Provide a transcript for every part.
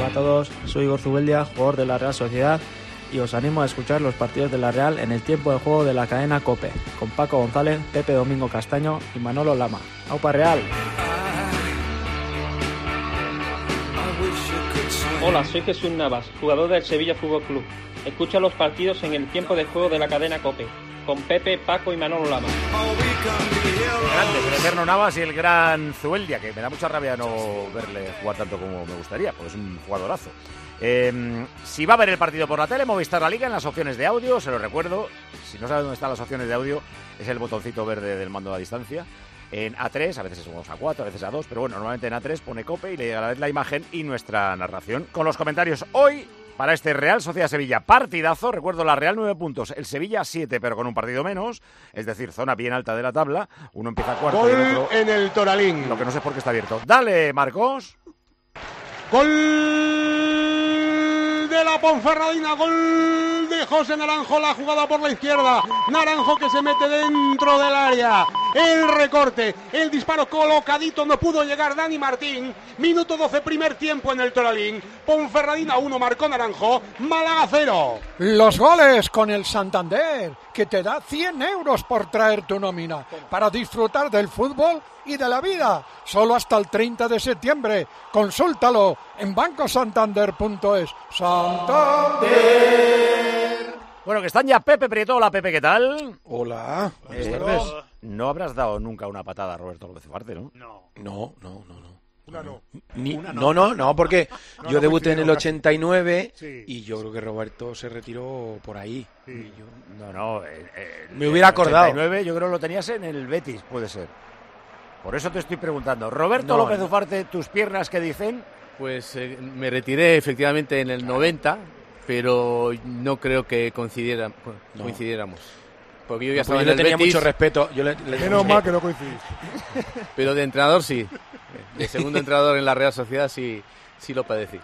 Hola a todos, soy Igor Zubeldia, jugador de la Real Sociedad, y os animo a escuchar los partidos de la Real en el tiempo de juego de la cadena COPE, con Paco González, Pepe Domingo Castaño y Manolo Lama. ¡Aupa Real! Hola, soy Jesús Navas, jugador del Sevilla Fútbol Club. Escucha los partidos en el tiempo de juego de la cadena COPE, con Pepe, Paco y Manolo Lama. Grande, el eterno Navas y el gran Zubeldia, que me da mucha rabia no verle jugar tanto como me gustaría, porque es un jugadorazo. Si va a ver el partido por la tele, Movistar La Liga en las opciones de audio, se lo recuerdo. Si no sabe dónde están las opciones de audio, es el botoncito verde del mando a distancia. En A3, a veces somos A4, a veces A2, pero bueno, normalmente en A3 pone COPE y le llega a la vez la imagen y nuestra narración. Con los comentarios hoy, para este Real Sociedad Sevilla, partidazo. Recuerdo, la Real 9 puntos, el Sevilla 7, pero con un partido menos, es decir, zona bien alta de la tabla. Uno empieza cuarto Gol y el otro en el Toralín. Lo que no sé es por qué está abierto. Dale, Marcos. Gol de la Ponferradina, gol de José Naranjo, la jugada por la izquierda. Naranjo que se mete dentro del área. El recorte, el disparo colocadito, no pudo llegar Dani Martín. Minuto 12, primer tiempo en el Toralín. Ponferradina 1, marcó Naranjo. Málaga 0. Los goles con el Santander, que te da 100 euros por traer tu nómina para disfrutar del fútbol y de la vida. Solo hasta el 30 de septiembre. Consúltalo en bancosantander.es. ¡Santander! Bueno, que están ya Pepe Prieto. Hola, Pepe, ¿qué tal? Hola. No habrás dado nunca una patada a Roberto López Ufarte, ¿no? No, porque yo debuté en el 89 y yo creo que Roberto se retiró por ahí. Sí. Me hubiera acordado. 89 yo creo que lo tenías en el Betis, puede ser. Por eso te estoy preguntando. Roberto López Ufarte, ¿tus piernas qué dicen? Pues me retiré efectivamente en el 90, pero no creo que coincidiéramos. Porque yo ya estaba en el tenía Betis, mucho respeto. Menos mal que no coincidís. pero de entrenador sí. De segundo entrenador en la Real Sociedad sí lo padecí.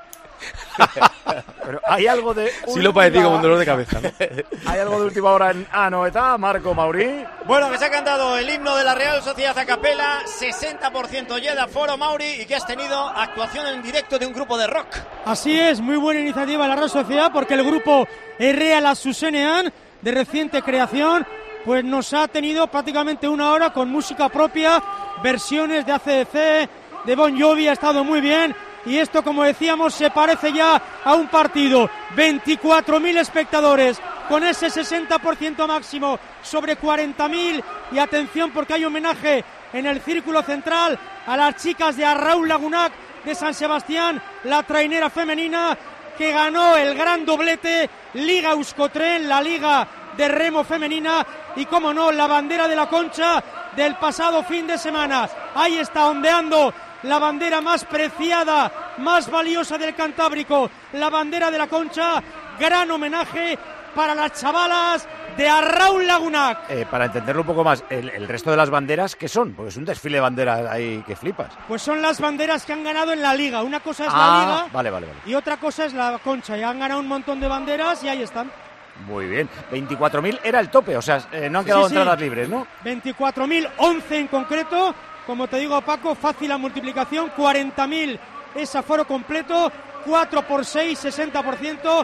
Pero hay algo de... Sí lo padecí como un dolor de cabeza, ¿no? Hay algo de última hora en Anoeta, Marco Mauri. Bueno, que se ha cantado el himno de la Real Sociedad a capela, 60% ya de aforo, Mauri, y que has tenido actuación en directo de un grupo de rock. Así es, muy buena iniciativa la Real Sociedad, porque el grupo Real Asusenean, de reciente creación, pues nos ha tenido prácticamente una hora con música propia, versiones de AC/DC, de Bon Jovi, ha estado muy bien. Y esto, como decíamos, se parece ya a un partido. 24.000 espectadores con ese 60% máximo sobre 40.000. Y atención, porque hay homenaje en el círculo central a las chicas de Arraúl Lagunac de San Sebastián, la trainera femenina que ganó el gran doblete Liga Euskotren, la liga de remo femenina, y como no, la bandera de la Concha del pasado fin de semana. Ahí está ondeando la bandera más preciada, más valiosa del Cantábrico, la bandera de la Concha. Gran homenaje para las chavalas de Arraúl Lagunac. Para entenderlo un poco más, el resto de las banderas, ¿qué son? Porque es un desfile de banderas ahí que flipas. Pues son las banderas que han ganado en la Liga. Una cosa es la Liga vale. Y otra cosa es la Concha. Y han ganado un montón de banderas y ahí están. Muy bien, 24.000 era el tope, o sea, no han quedado entradas libres, ¿no? 24.011 en concreto, como te digo, Paco, fácil la multiplicación, 40.000 es aforo completo, 4 por 6, 60%,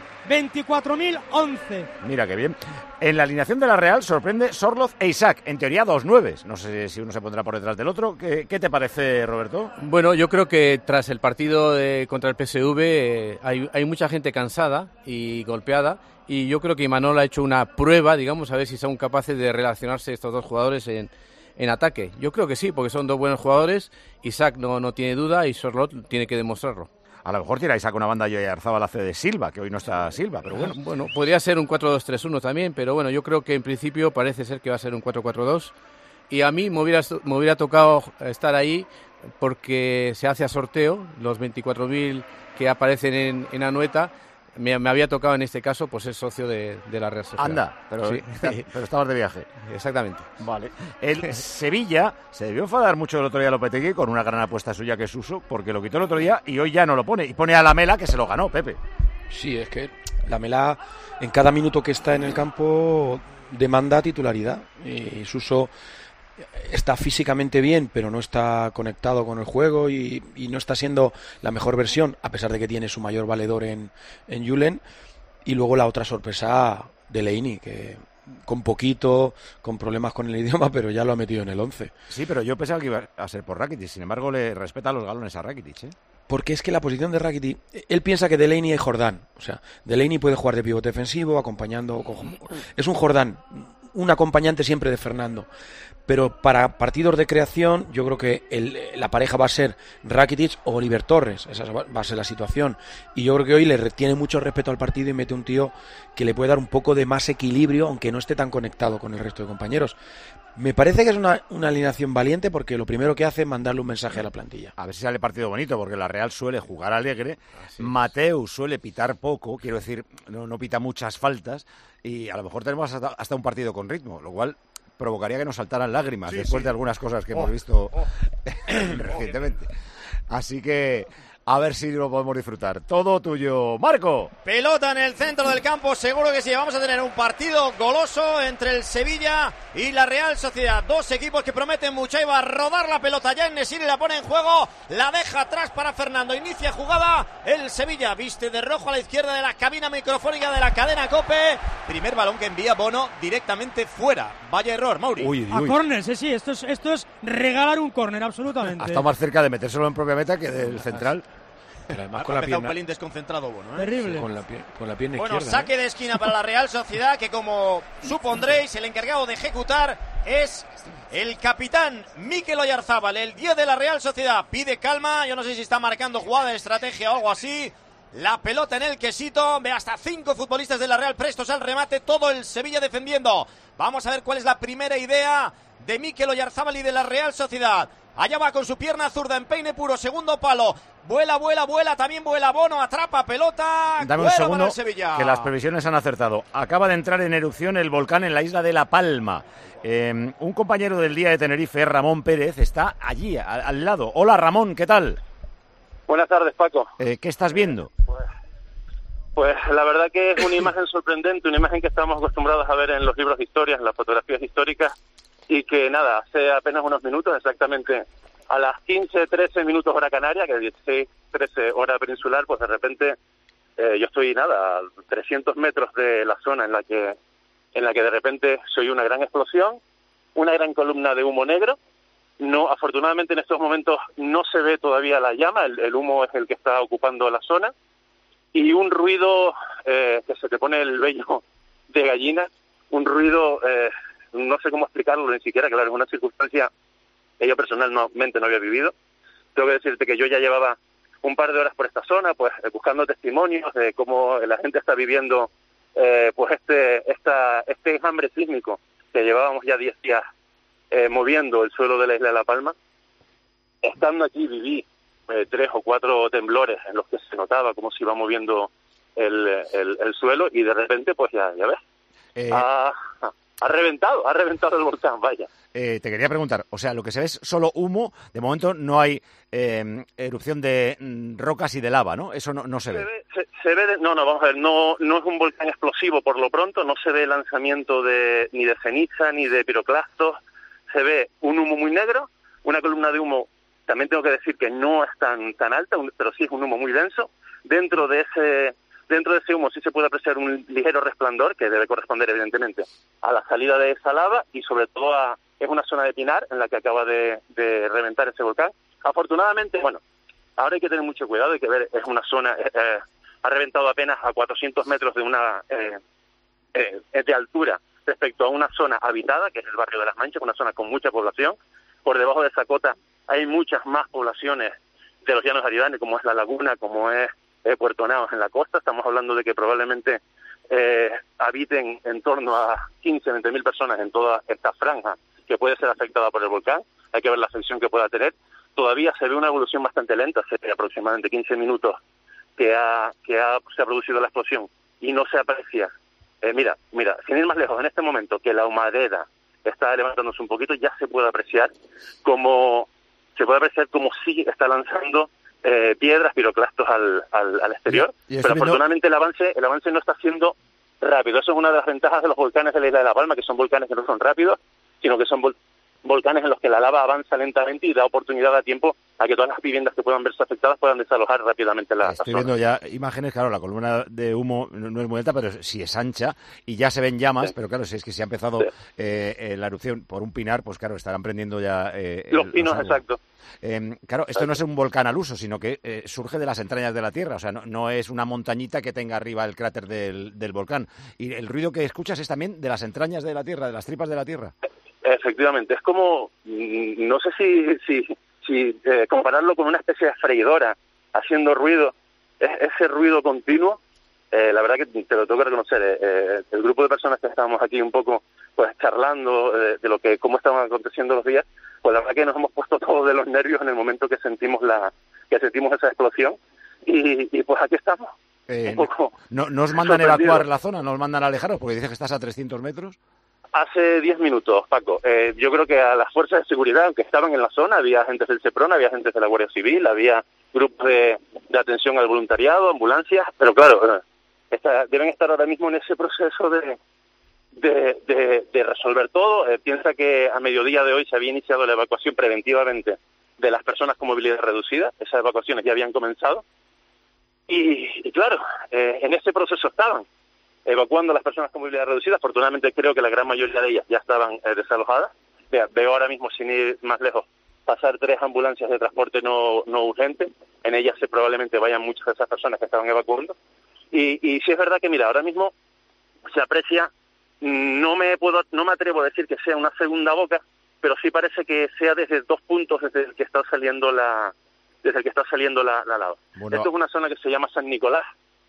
24.011. Mira qué bien. En la alineación de la Real sorprende Sorloz e Isaac, en teoría 2 nueves. No sé si uno se pondrá por detrás del otro. ¿Qué te parece, Roberto? Bueno, yo creo que tras el partido contra el PSV hay mucha gente cansada y golpeada, y yo creo que Imanol ha hecho una prueba, digamos, a ver si son capaces de relacionarse estos dos jugadores en ataque. Yo creo que sí, porque son dos buenos jugadores. Isaac no tiene duda y Sorloz tiene que demostrarlo. A lo mejor tira Isaac una banda y Arzabal hace de Silva, que hoy no está Silva, pero bueno. Bueno, podría ser un 4-2-3-1 también, pero bueno, yo creo que en principio parece ser que va a ser un 4-4-2. Y a mí me hubiera tocado estar ahí porque se hace a sorteo, los 24.000 que aparecen en Anoeta. Me había tocado en este caso pues ser socio de la Real Sociedad. Anda, pero estabas de viaje. Exactamente. Vale. El Sevilla se debió enfadar mucho el otro día Lopetegui con una gran apuesta suya que es Suso, porque lo quitó el otro día y hoy ya no lo pone. Y pone a Lamela, que se lo ganó, Pepe. Sí, es que Lamela en cada minuto que está en el campo demanda titularidad. Y Suso está físicamente bien, pero no está conectado con el juego y no está siendo la mejor versión, a pesar de que tiene su mayor valedor en Julen. Y luego la otra sorpresa, Delaney, que con poquito, con problemas con el idioma, pero ya lo ha metido en el 11. Sí, pero yo pensaba que iba a ser por Rakitic, sin embargo le respeta los galones a Rakitic, ¿eh? Porque es que la posición de Rakitic, él piensa que Delaney es Jordán, o sea, Delaney puede jugar de pivote defensivo, acompañando, es un Jordán, un acompañante siempre de Fernando. Pero para partidos de creación, yo creo que la pareja va a ser Rakitic o Oliver Torres. Esa va a ser la situación. Y yo creo que hoy le tiene mucho respeto al partido y mete un tío que le puede dar un poco de más equilibrio, aunque no esté tan conectado con el resto de compañeros. Me parece que es una alineación valiente, porque lo primero que hace es mandarle un mensaje a la plantilla. A ver si sale partido bonito, porque la Real suele jugar alegre. Mateu suele pitar poco, quiero decir, no pita muchas faltas. Y a lo mejor tenemos hasta un partido con ritmo, lo cual provocaría que nos saltaran lágrimas después de algunas cosas que hemos visto recientemente. Así que a ver si lo podemos disfrutar. Todo tuyo, Marco. Pelota en el centro del campo, seguro que sí. Vamos a tener un partido goloso entre el Sevilla y la Real Sociedad. Dos equipos que prometen mucho. Ahí va a rodar la pelota ya en Nesiri, la pone en juego, la deja atrás para Fernando. Inicia jugada el Sevilla, viste de rojo a la izquierda de la cabina microfónica de la cadena COPE. Primer balón que envía Bono directamente fuera. Vaya error, Mauri. A córner, sí, esto es regalar un córner, absolutamente. Ha estado más cerca de metérselo en propia meta que del central. Pero además con la pierna, un pelín desconcentrado Bono, ¿eh? Terrible. Con la pierna bueno, izquierda. Saque de esquina para la Real Sociedad, que como supondréis, el encargado de ejecutar es el capitán Mikel Oyarzábal, el 10 de la Real Sociedad. Pide calma, yo no sé si está marcando jugada de estrategia o algo así. La pelota en el quesito, ve hasta 5 futbolistas de la Real prestos al remate, todo el Sevilla defendiendo. Vamos a ver cuál es la primera idea de Mikel Oyarzábal y de la Real Sociedad. Allá va con su pierna zurda en peine puro, segundo palo. Vuela, también vuela Bono, atrapa pelota. Dame un segundo, que las previsiones han acertado. Acaba de entrar en erupción el volcán en la isla de La Palma. Un compañero del Día de Tenerife, Ramón Pérez, está allí, al lado. Hola, Ramón, ¿qué tal? Buenas tardes, Paco. ¿Qué estás viendo? Pues la verdad que es una imagen sorprendente, una imagen que estamos acostumbrados a ver en los libros de historia, en las fotografías históricas, y que nada, hace apenas unos minutos, exactamente a las 15:13 minutos hora canaria, que es 16:13 hora peninsular, pues de repente yo estoy a 300 metros de la zona en la que de repente se oye una gran explosión, una gran columna de humo negro. No, afortunadamente en estos momentos no se ve todavía la llama, el humo es el que está ocupando la zona, y un ruido que se te pone el vello de gallina, un ruido, no sé cómo explicarlo ni siquiera, claro, es una circunstancia que yo personalmente no había vivido. Tengo que decirte que yo ya llevaba un par de horas por esta zona, pues buscando testimonios de cómo la gente está viviendo pues este enjambre sísmico que llevábamos ya 10 días moviendo el suelo de la isla de La Palma. Estando aquí viví 3 o 4 temblores en los que se notaba cómo se iba moviendo el suelo, y de repente pues ya ves, ha reventado el volcán, vaya. Te quería preguntar, o sea, lo que se ve es solo humo, de momento no hay erupción de rocas y de lava, ¿no? Eso no se ve. No, vamos a ver, no es un volcán explosivo por lo pronto, no se ve lanzamiento ni de ceniza ni de piroclastos, se ve un humo muy negro, una columna de humo, también tengo que decir que no es tan alta, pero sí es un humo muy denso. Dentro de ese humo sí se puede apreciar un ligero resplandor, que debe corresponder evidentemente a la salida de esa lava, y sobre todo es una zona de pinar en la que acaba de reventar ese volcán. Afortunadamente, bueno, ahora hay que tener mucho cuidado, hay que ver, es una zona, ha reventado apenas a 400 metros de altura respecto a una zona habitada, que es el barrio de Las Manchas, una zona con mucha población. Por debajo de esa cota hay muchas más poblaciones de los llanos aridanes, como es La Laguna, como es Puerto Naos en la costa. Estamos hablando de que probablemente habiten en torno a 15-20 mil personas en toda esta franja que puede ser afectada por el volcán. Hay que ver la afección que pueda tener. Todavía se ve una evolución bastante lenta, hace aproximadamente 15 minutos que se ha producido la explosión y no se aprecia. Mira, sin ir más lejos, en este momento que la humareda está levantándose un poquito, ya se puede apreciar como sí está lanzando piedras, piroclastos al exterior, pero afortunadamente el avance no está siendo rápido. Eso es una de las ventajas de los volcanes de la isla de La Palma, que son volcanes que no son rápidos, sino que son volcanes en los que la lava avanza lentamente y da oportunidad a tiempo a que todas las viviendas que puedan verse afectadas puedan desalojar rápidamente la Estoy zona. viendo ya imágenes, claro, la columna de humo no es muy alta, pero sí es ancha y ya se ven llamas, pero claro, si es que se ha empezado la erupción por un pinar, pues claro, estarán prendiendo ya los pinos, exacto. Claro, esto no es un volcán al uso, sino que surge de las entrañas de la Tierra, o sea, no es una montañita que tenga arriba el cráter del volcán. Y el ruido que escuchas es también de las entrañas de la Tierra, de las tripas de la Tierra. Efectivamente, es como, no sé si compararlo con una especie de freidora haciendo ruido, ese ruido continuo. La verdad que te lo tengo que reconocer, el grupo de personas que estábamos aquí un poco pues charlando de cómo estaban aconteciendo los días, pues la verdad que nos hemos puesto todos de los nervios en el momento que sentimos esa explosión y pues aquí estamos. ¿No os mandan evacuar la zona? ¿No os mandan alejaros? Porque dices que estás a 300 metros. Hace 10 minutos, Paco. Yo creo que a las fuerzas de seguridad, aunque estaban en la zona, había agentes del Seprona, había agentes de la Guardia Civil, había grupos de atención al voluntariado, ambulancias, pero claro, deben estar ahora mismo en ese proceso de resolver todo. Piensa que a mediodía de hoy se había iniciado la evacuación preventivamente de las personas con movilidad reducida. Esas evacuaciones ya habían comenzado. Y claro, en ese proceso estaban evacuando a las personas con movilidad reducida. Afortunadamente creo que la gran mayoría de ellas ya estaban desalojadas. Veo ahora mismo, sin ir más lejos, pasar 3 ambulancias de transporte no urgente. En ellas probablemente vayan muchas de esas personas que estaban evacuando. Y sí es verdad que, mira, ahora mismo se aprecia, no me atrevo a decir que sea una segunda boca, pero sí parece que sea desde 2 puntos desde el que está saliendo la lava. Bueno. Esto es una zona que se llama San Nicolás.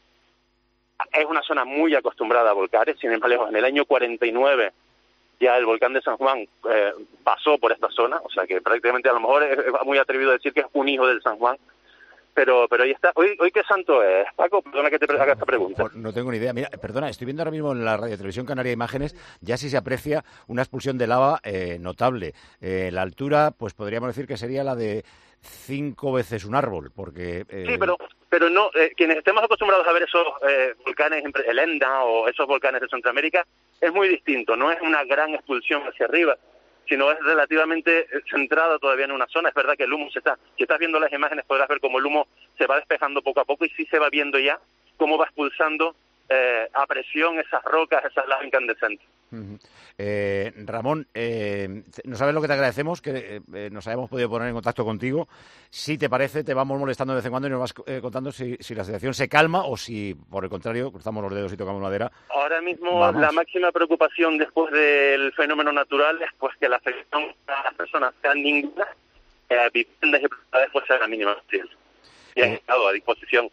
Es una zona muy acostumbrada a volcanes, sin embargo, en el año 49 ya el volcán de San Juan pasó por esta zona, o sea que prácticamente a lo mejor es muy atrevido decir que es un hijo del San Juan, pero ahí está. ¿Hoy qué santo es, Paco? Perdona que te haga esta pregunta. No tengo ni idea. Mira, perdona, estoy viendo ahora mismo en la Radio Televisión Canaria imágenes, ya sí se aprecia una expulsión de lava notable. La altura, pues podríamos decir que sería la de 5 veces un árbol, porque... Sí, pero no, quienes estemos acostumbrados a ver esos volcanes, el Enda o esos volcanes de Centroamérica, es muy distinto, no es una gran expulsión hacia arriba, sino es relativamente centrada todavía en una zona. Es verdad que el humo si estás viendo las imágenes podrás ver cómo el humo se va despejando poco a poco y sí se va viendo ya cómo va expulsando a presión esas rocas, esas lavas incandescentes. Ramón, no sabes lo que te agradecemos, que nos hayamos podido poner en contacto contigo. Si te parece, te vamos molestando de vez en cuando y nos vas contando si la situación se calma o si, por el contrario, cruzamos los dedos y tocamos madera. Ahora mismo la máxima preocupación después del fenómeno natural es pues que la afección a las personas sea ninguna, viviendas y propiedades pues sea la mínima. Y han estado a disposición.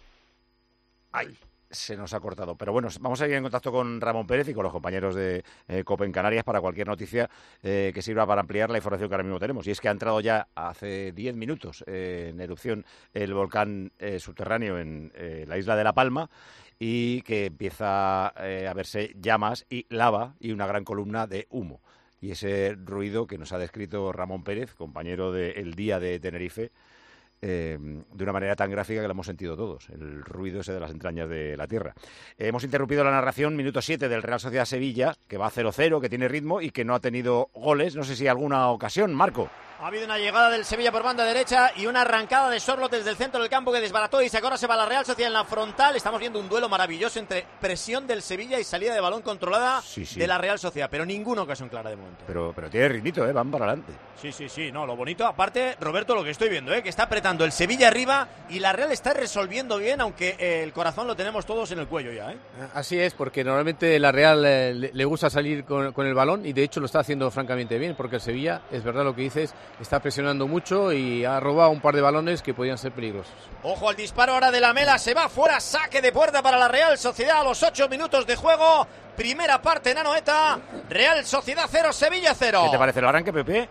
Ay. Se nos ha cortado. Pero bueno, vamos a ir en contacto con Ramón Pérez y con los compañeros de COPE en Canarias para cualquier noticia que sirva para ampliar la información que ahora mismo tenemos. Y es que ha entrado ya hace 10 minutos en erupción el volcán subterráneo en la isla de La Palma y que empieza a verse llamas y lava y una gran columna de humo. Y ese ruido que nos ha descrito Ramón Pérez, compañero de El Día de Tenerife, de una manera tan gráfica que lo hemos sentido todos, el ruido ese de las entrañas de la Tierra. Hemos interrumpido la narración, minuto 7 del Real Sociedad Sevilla, que va 0-0, que tiene ritmo y que no ha tenido goles, no sé si alguna ocasión, Marco. Ha habido una llegada del Sevilla por banda derecha y una arrancada de Sorloth desde el centro del campo que desbarató y ahora se va la Real Sociedad en la frontal. Estamos viendo un duelo maravilloso entre presión del Sevilla y salida de balón controlada de la Real Sociedad, pero ninguna ocasión clara de momento. Pero tiene ritmito, van para adelante. Sí, no, lo bonito, aparte, Roberto, lo que estoy viendo, que está apretando el Sevilla arriba y la Real está resolviendo bien, aunque el corazón lo tenemos todos en el cuello ya, Así es, porque normalmente la Real le gusta salir con el balón y de hecho lo está haciendo francamente bien, porque el Sevilla, es verdad lo que dices, está presionando mucho y ha robado un par de balones que podían ser peligrosos. Ojo al disparo ahora de Lamela, se va fuera, saque de puerta para la Real Sociedad a los 8 minutos de juego. Primera parte en Anoeta, Real Sociedad 0, Sevilla 0. ¿Qué te parece el arranque, Pepe?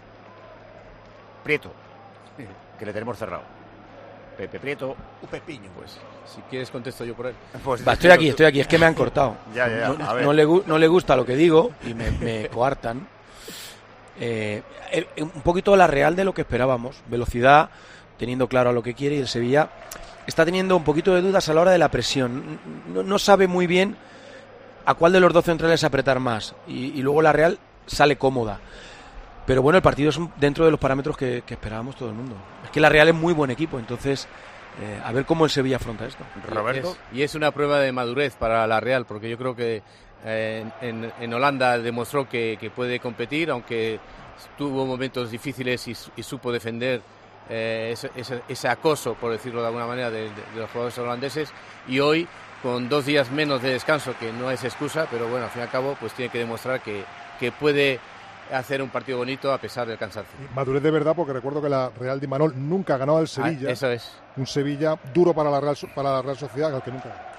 Prieto, que le tenemos cerrado. Pepe Prieto. Un pepiño, pues. Si quieres contesto yo por él. Pues estoy aquí, es que me han cortado. Ya. No le gusta lo que digo y me coartan. Un poquito la Real de lo que esperábamos, velocidad, teniendo claro a lo que quiere, y el Sevilla está teniendo un poquito de dudas a la hora de la presión, no sabe muy bien a cuál de los dos centrales apretar más, y luego la Real sale cómoda. Pero bueno, el partido es dentro de los parámetros que esperábamos todo el mundo. Es que la Real es muy buen equipo, entonces a ver cómo el Sevilla afronta esto. Roberto. Y es una prueba de madurez para la Real, porque yo creo que en Holanda demostró que puede competir, aunque tuvo momentos difíciles y supo defender ese acoso, por decirlo de alguna manera, de los jugadores holandeses. Y hoy, con 2 días menos de descanso, que no es excusa, pero bueno, al fin y al cabo, pues tiene que demostrar que puede hacer un partido bonito a pesar del cansancio. Madurez de verdad, porque recuerdo que la Real de Imanol nunca ha ganado al Sevilla. Eso es. Un Sevilla duro para la Real Sociedad, al que nunca ganó.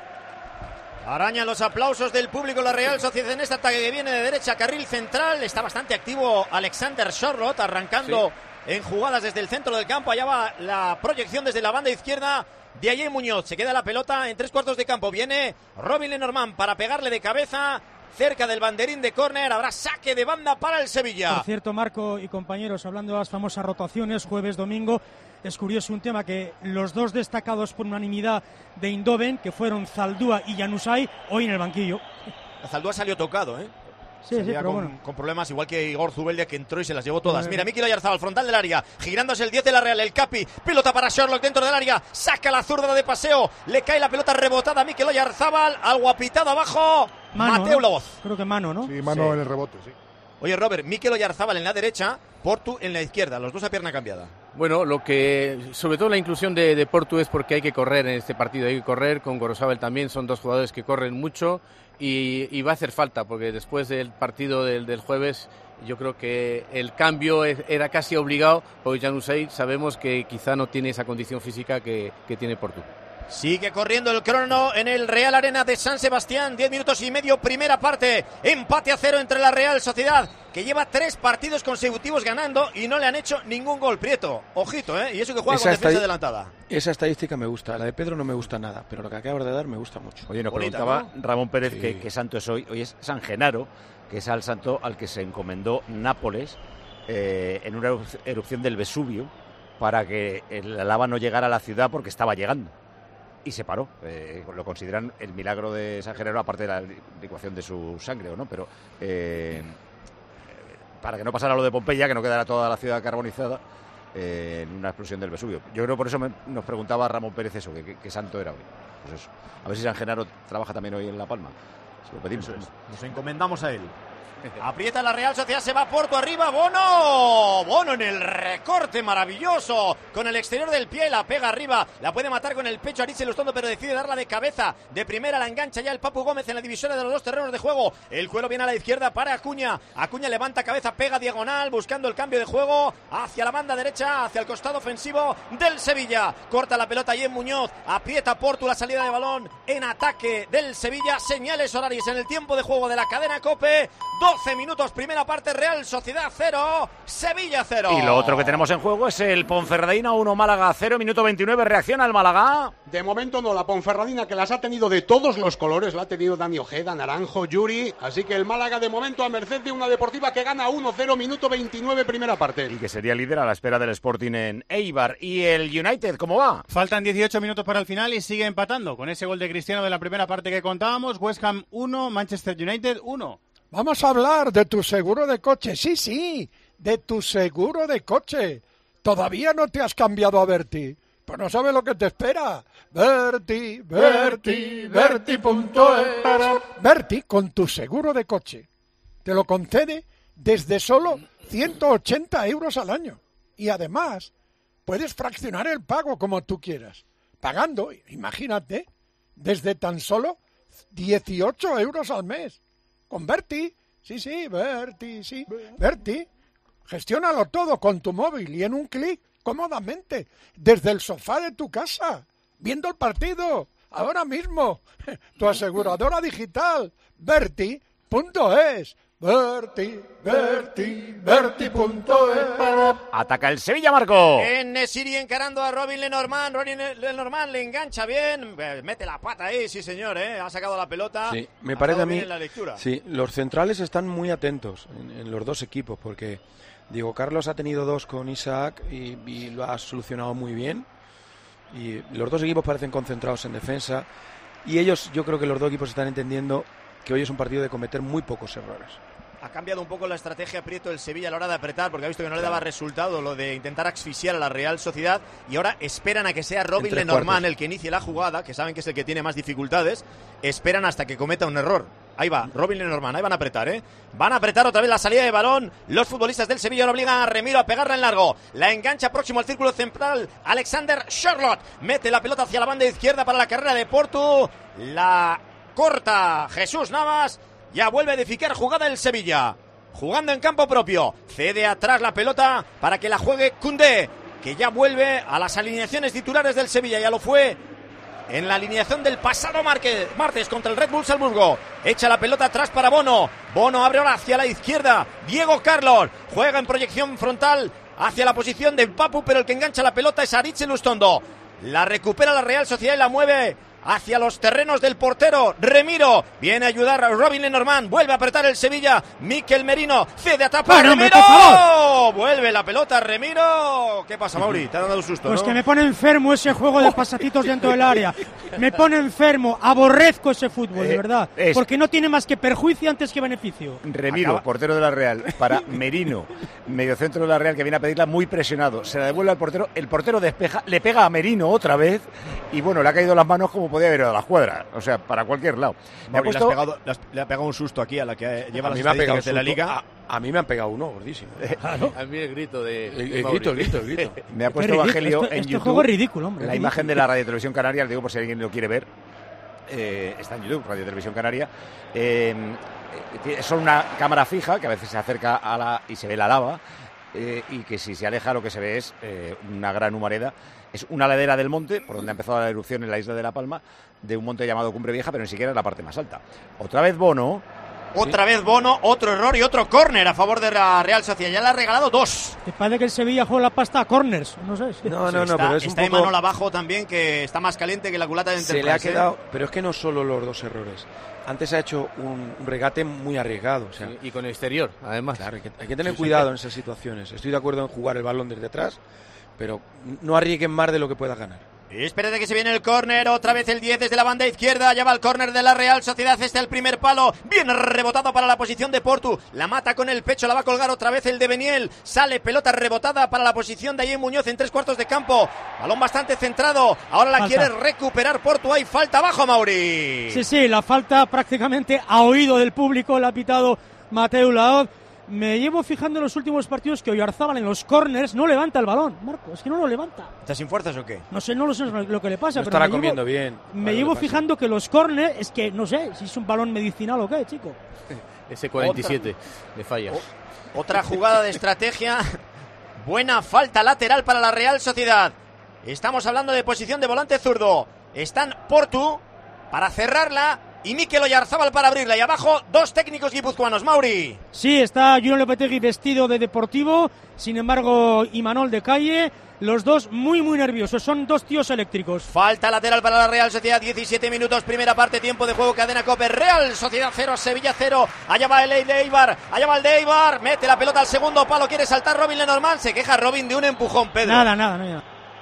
Arañan los aplausos del público la Real Sociedad en este ataque que viene de derecha, carril central. Está bastante activo Alexander Sørloth, arrancando en jugadas desde el centro del campo. Allá va la proyección desde la banda izquierda de Ayer Muñoz. Se queda la pelota en 3/4 de campo. Viene Robin Lenormand para pegarle de cabeza cerca del banderín de córner. Habrá saque de banda para el Sevilla. Por cierto, Marco y compañeros, hablando de las famosas rotaciones, jueves, domingo, es curioso un tema que los 2 destacados por unanimidad de Eindhoven, que fueron Zaldúa y Januzaj, hoy en el banquillo. Zaldúa salió tocado, ¿eh? Sí, pero bueno. Con problemas, igual que Igor Zubeldia, que entró y se las llevó todas. Mira, Mikel Oyarzabal, frontal del área, girándose el 10 de la Real, el Capi, pelota para Sørloth dentro del área, saca la zurda de paseo, le cae la pelota rebotada a Mikel Oyarzabal, algo apitado abajo, Mateu Laoz. Creo que mano, ¿no? Sí, mano en el rebote, sí. Oye, Robert, Mikel Oyarzabal en la derecha, Portu en la izquierda, los dos a pierna cambiada. Bueno, sobre todo la inclusión de Portu es porque hay que correr en este partido, hay que correr con Gorosabel también, son 2 jugadores que corren mucho y va a hacer falta, porque después del partido del jueves yo creo que el cambio era casi obligado, porque Januzaj sabemos que quizá no tiene esa condición física que tiene Portu. Sigue corriendo el crono en el Real Arena de San Sebastián. 10 minutos y medio, primera parte. Empate a 0 entre la Real Sociedad, que lleva 3 partidos consecutivos ganando y no le han hecho ningún gol. Prieto, ojito, ¿eh? Y eso que juega con defensa adelantada. Esa estadística me gusta. La de Pedro no me gusta nada, pero lo que acabas de dar me gusta mucho. Oye, nos Bonita, preguntaba, ¿no? Ramón Pérez, qué santo es hoy. Hoy es San Genaro, que es al santo al que se encomendó Nápoles en una erupción del Vesubio para que la lava no llegara a la ciudad, porque estaba llegando. Y se paró. Lo consideran el milagro de San Genaro, aparte de la licuación de su sangre, ¿o no? Pero para que no pasara lo de Pompeya, que no quedara toda la ciudad carbonizada en una explosión del Vesubio. Yo creo por eso nos preguntaba Ramón Pérez eso, qué santo era hoy. Pues eso. A ver si San Genaro trabaja también hoy en La Palma. Se lo pedimos. Nos encomendamos a él. Aprieta la Real Sociedad, se va Porto arriba, Bono en el recorte maravilloso, con el exterior del pie, la pega arriba, la puede matar con el pecho Aritz Elustondo, pero decide darla de cabeza, de primera la engancha ya el Papu Gómez en la divisoria de los 2 terrenos de juego. El cuero viene a la izquierda para Acuña levanta cabeza, pega diagonal, buscando el cambio de juego hacia la banda derecha, hacia el costado ofensivo del Sevilla, corta la pelota Ayer Muñoz, aprieta Porto la salida de balón en ataque del Sevilla. Señales horarias en el tiempo de juego de la cadena COPE. 12 minutos, primera parte, Real Sociedad 0, Sevilla 0. Y lo otro que tenemos en juego es el Ponferradina 1, Málaga 0, minuto 29, reacciona el Málaga. De momento no, la Ponferradina, que las ha tenido de todos los colores, la ha tenido Dani Ojeda, Naranjo, Yuri, así que el Málaga de momento a merced de una Deportiva que gana 1-0, minuto 29, primera parte. Y que sería líder a la espera del Sporting en Eibar. ¿Y el United cómo va? Faltan 18 minutos para el final y sigue empatando con ese gol de Cristiano de la primera parte que contábamos. West Ham 1, Manchester United 1. Vamos a hablar de tu seguro de coche. Sí, de tu seguro de coche. ¿Todavía no te has cambiado a Verti? Pues no sabes lo que te espera. Verti. Verti, con tu seguro de coche, te lo concede desde solo 180 euros al año. Y además, puedes fraccionar el pago como tú quieras, pagando, imagínate, desde tan solo 18 euros al mes. Con Verti, Verti, gestiónalo todo con tu móvil y en un clic, cómodamente, desde el sofá de tu casa, viendo el partido, ahora mismo. Tu aseguradora digital, Verti.es. Verti.es. Ataca el Sevilla, Marco. En Nesiri encarando a Robin Lenormand. Robin Lenormand le engancha bien. Mete la pata ahí, sí señor, ha sacado la pelota. Sí, me parece a mí. La lectura. Sí, los centrales están muy atentos en los dos equipos, porque Diego Carlos ha tenido 2 con Isaac y lo ha solucionado muy bien. Y los dos equipos parecen concentrados en defensa. Y yo creo que los dos equipos están entendiendo que hoy es un partido de cometer muy pocos errores. ha cambiado un poco la estrategia Prieto del Sevilla a la hora de apretar, porque ha visto que no le daba resultado lo de intentar asfixiar a la Real Sociedad, y ahora esperan a que sea Robin Lenormand el que inicie la jugada, que saben que es el que tiene más dificultades, esperan hasta que cometa un error. Ahí va, Robin Lenormand, ahí van a apretar, ¿eh? Van a apretar otra vez la salida de balón. Los futbolistas del Sevilla lo obligan a Remiro a pegarla en largo. La engancha próximo al círculo central Alexander Charlotte. Mete la pelota hacia la banda izquierda para la carrera de Portu. La corta Jesús Navas. Ya vuelve a edificar jugada el Sevilla. Jugando en campo propio. Cede atrás la pelota para que la juegue Koundé, que ya vuelve a las alineaciones titulares del Sevilla. Ya lo fue en la alineación del pasado martes contra el Red Bull Salzburgo. Echa la pelota atrás para Bono. Bono abre ahora hacia la izquierda. Diego Carlos juega en proyección frontal hacia la posición de Papu, pero el que engancha la pelota es Aritz Lustondo. La recupera la Real Sociedad y la mueve hacia los terrenos del portero Remiro. Viene a ayudar a Robin Lenormand. Vuelve a apretar el Sevilla. Mikel Merino cede a tapar. ¡Remiro! Vuelve la pelota Remiro. ¿Qué pasa, Mauri? Te ha dado un susto, Pues ¿no? que me pone enfermo ese juego de pasatitos dentro del área. Me pone enfermo. Aborrezco ese fútbol, de verdad. Porque no tiene más que perjuicio antes que beneficio. Remiro, portero de la Real, para Merino, mediocentro de la Real, que viene a pedirla muy presionado. Se la devuelve al portero. El portero despeja, le pega a Merino otra vez. Y bueno, le ha caído las manos como podía haber ido a la cuadra, o sea, para cualquier lado. Mauri, le ha pegado un susto aquí a la que lleva las me ha pegado estadísticas de la Liga. A mí me han pegado uno, gordísimo. A mí el grito de el grito. Me ha puesto Evangelio en este YouTube. juego es ridículo, hombre. La imagen de la Radio Televisión Canaria, le digo por si alguien lo quiere ver. Está en YouTube, Radio Televisión Canaria. Son una cámara fija que a veces se acerca y se ve la lava. Y que si se aleja lo que se ve es una gran humareda. Es una ladera del monte, por donde ha empezado la erupción en la isla de La Palma, de un monte llamado Cumbre Vieja, pero ni siquiera es la parte más alta. Otra vez Bono. Otra vez Bono, otro error y otro córner a favor de la Real Sociedad. Ya le ha regalado 2. ¿Te parece que el Sevilla juega la pasta a corners? No sé. No, está, pero es está un poco... Imanol abajo también, que está más caliente que la culata de Enterprise. Se le ha quedado, pero es que no solo los dos errores. Antes ha hecho un regate muy arriesgado. O sea, y con el exterior, además. Claro, hay que tener cuidado en esas situaciones. Estoy de acuerdo en jugar el balón desde atrás, pero no arriesguen más de lo que pueda ganar. Espérate que se viene el córner, otra vez el 10 desde la banda izquierda, ya va el córner de la Real Sociedad, este el primer palo, bien rebotado para la posición de Portu, la mata con el pecho, la va a colgar otra vez el de Beniel, sale pelota rebotada para la posición de Ayen Muñoz en 3/4 de campo, balón bastante centrado, ahora la quiere recuperar Portu, hay falta abajo, Mauri. Sí, la falta prácticamente a oído del público, la ha pitado Mateu Laoz. Me llevo fijando en los últimos partidos que Oyarzábal en los corners no levanta el balón, Marco, es que no lo levanta. ¿Estás sin fuerzas o qué? No sé lo que le pasa, no pero estará comiendo bien. Me llevo fijando que los corners, es que no sé si es un balón medicinal o qué, chico. Ese 47 le falla. Otra jugada de estrategia, buena falta lateral para la Real Sociedad. Estamos hablando de posición de volante zurdo. Están Portu para cerrarla y Mikel Oyarzábal para abrirla. Y abajo, 2 técnicos guipuzcoanos. Mauri. Sí, está Julen Lopetegui vestido de deportivo. Sin embargo, Imanol de calle. Los dos muy nerviosos. Son 2 tíos eléctricos. Falta lateral para la Real Sociedad. 17 minutos, primera parte, tiempo de juego, cadena COPE. Real Sociedad 0, Sevilla 0. Allá va el de Eibar. Allá va el de Eibar. Mete la pelota al segundo palo. Quiere saltar Robin Lenormand. Se queja Robin de un empujón, Pedro. Nada.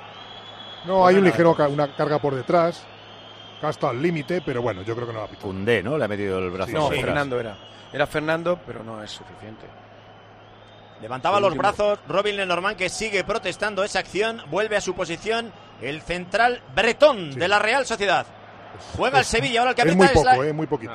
No, hay una carga por detrás. Hasta al límite, pero bueno, yo creo que no va a pitar. Koundé, ¿no? Le ha metido el brazo. No, Fernando era Fernando, pero no es suficiente. Levantaba los brazos Robin Lenormand, que sigue protestando esa acción. Vuelve a su posición el central bretón de la Real Sociedad. Juega el Sevilla, ahora el que aprieta es muy poco, muy poquito.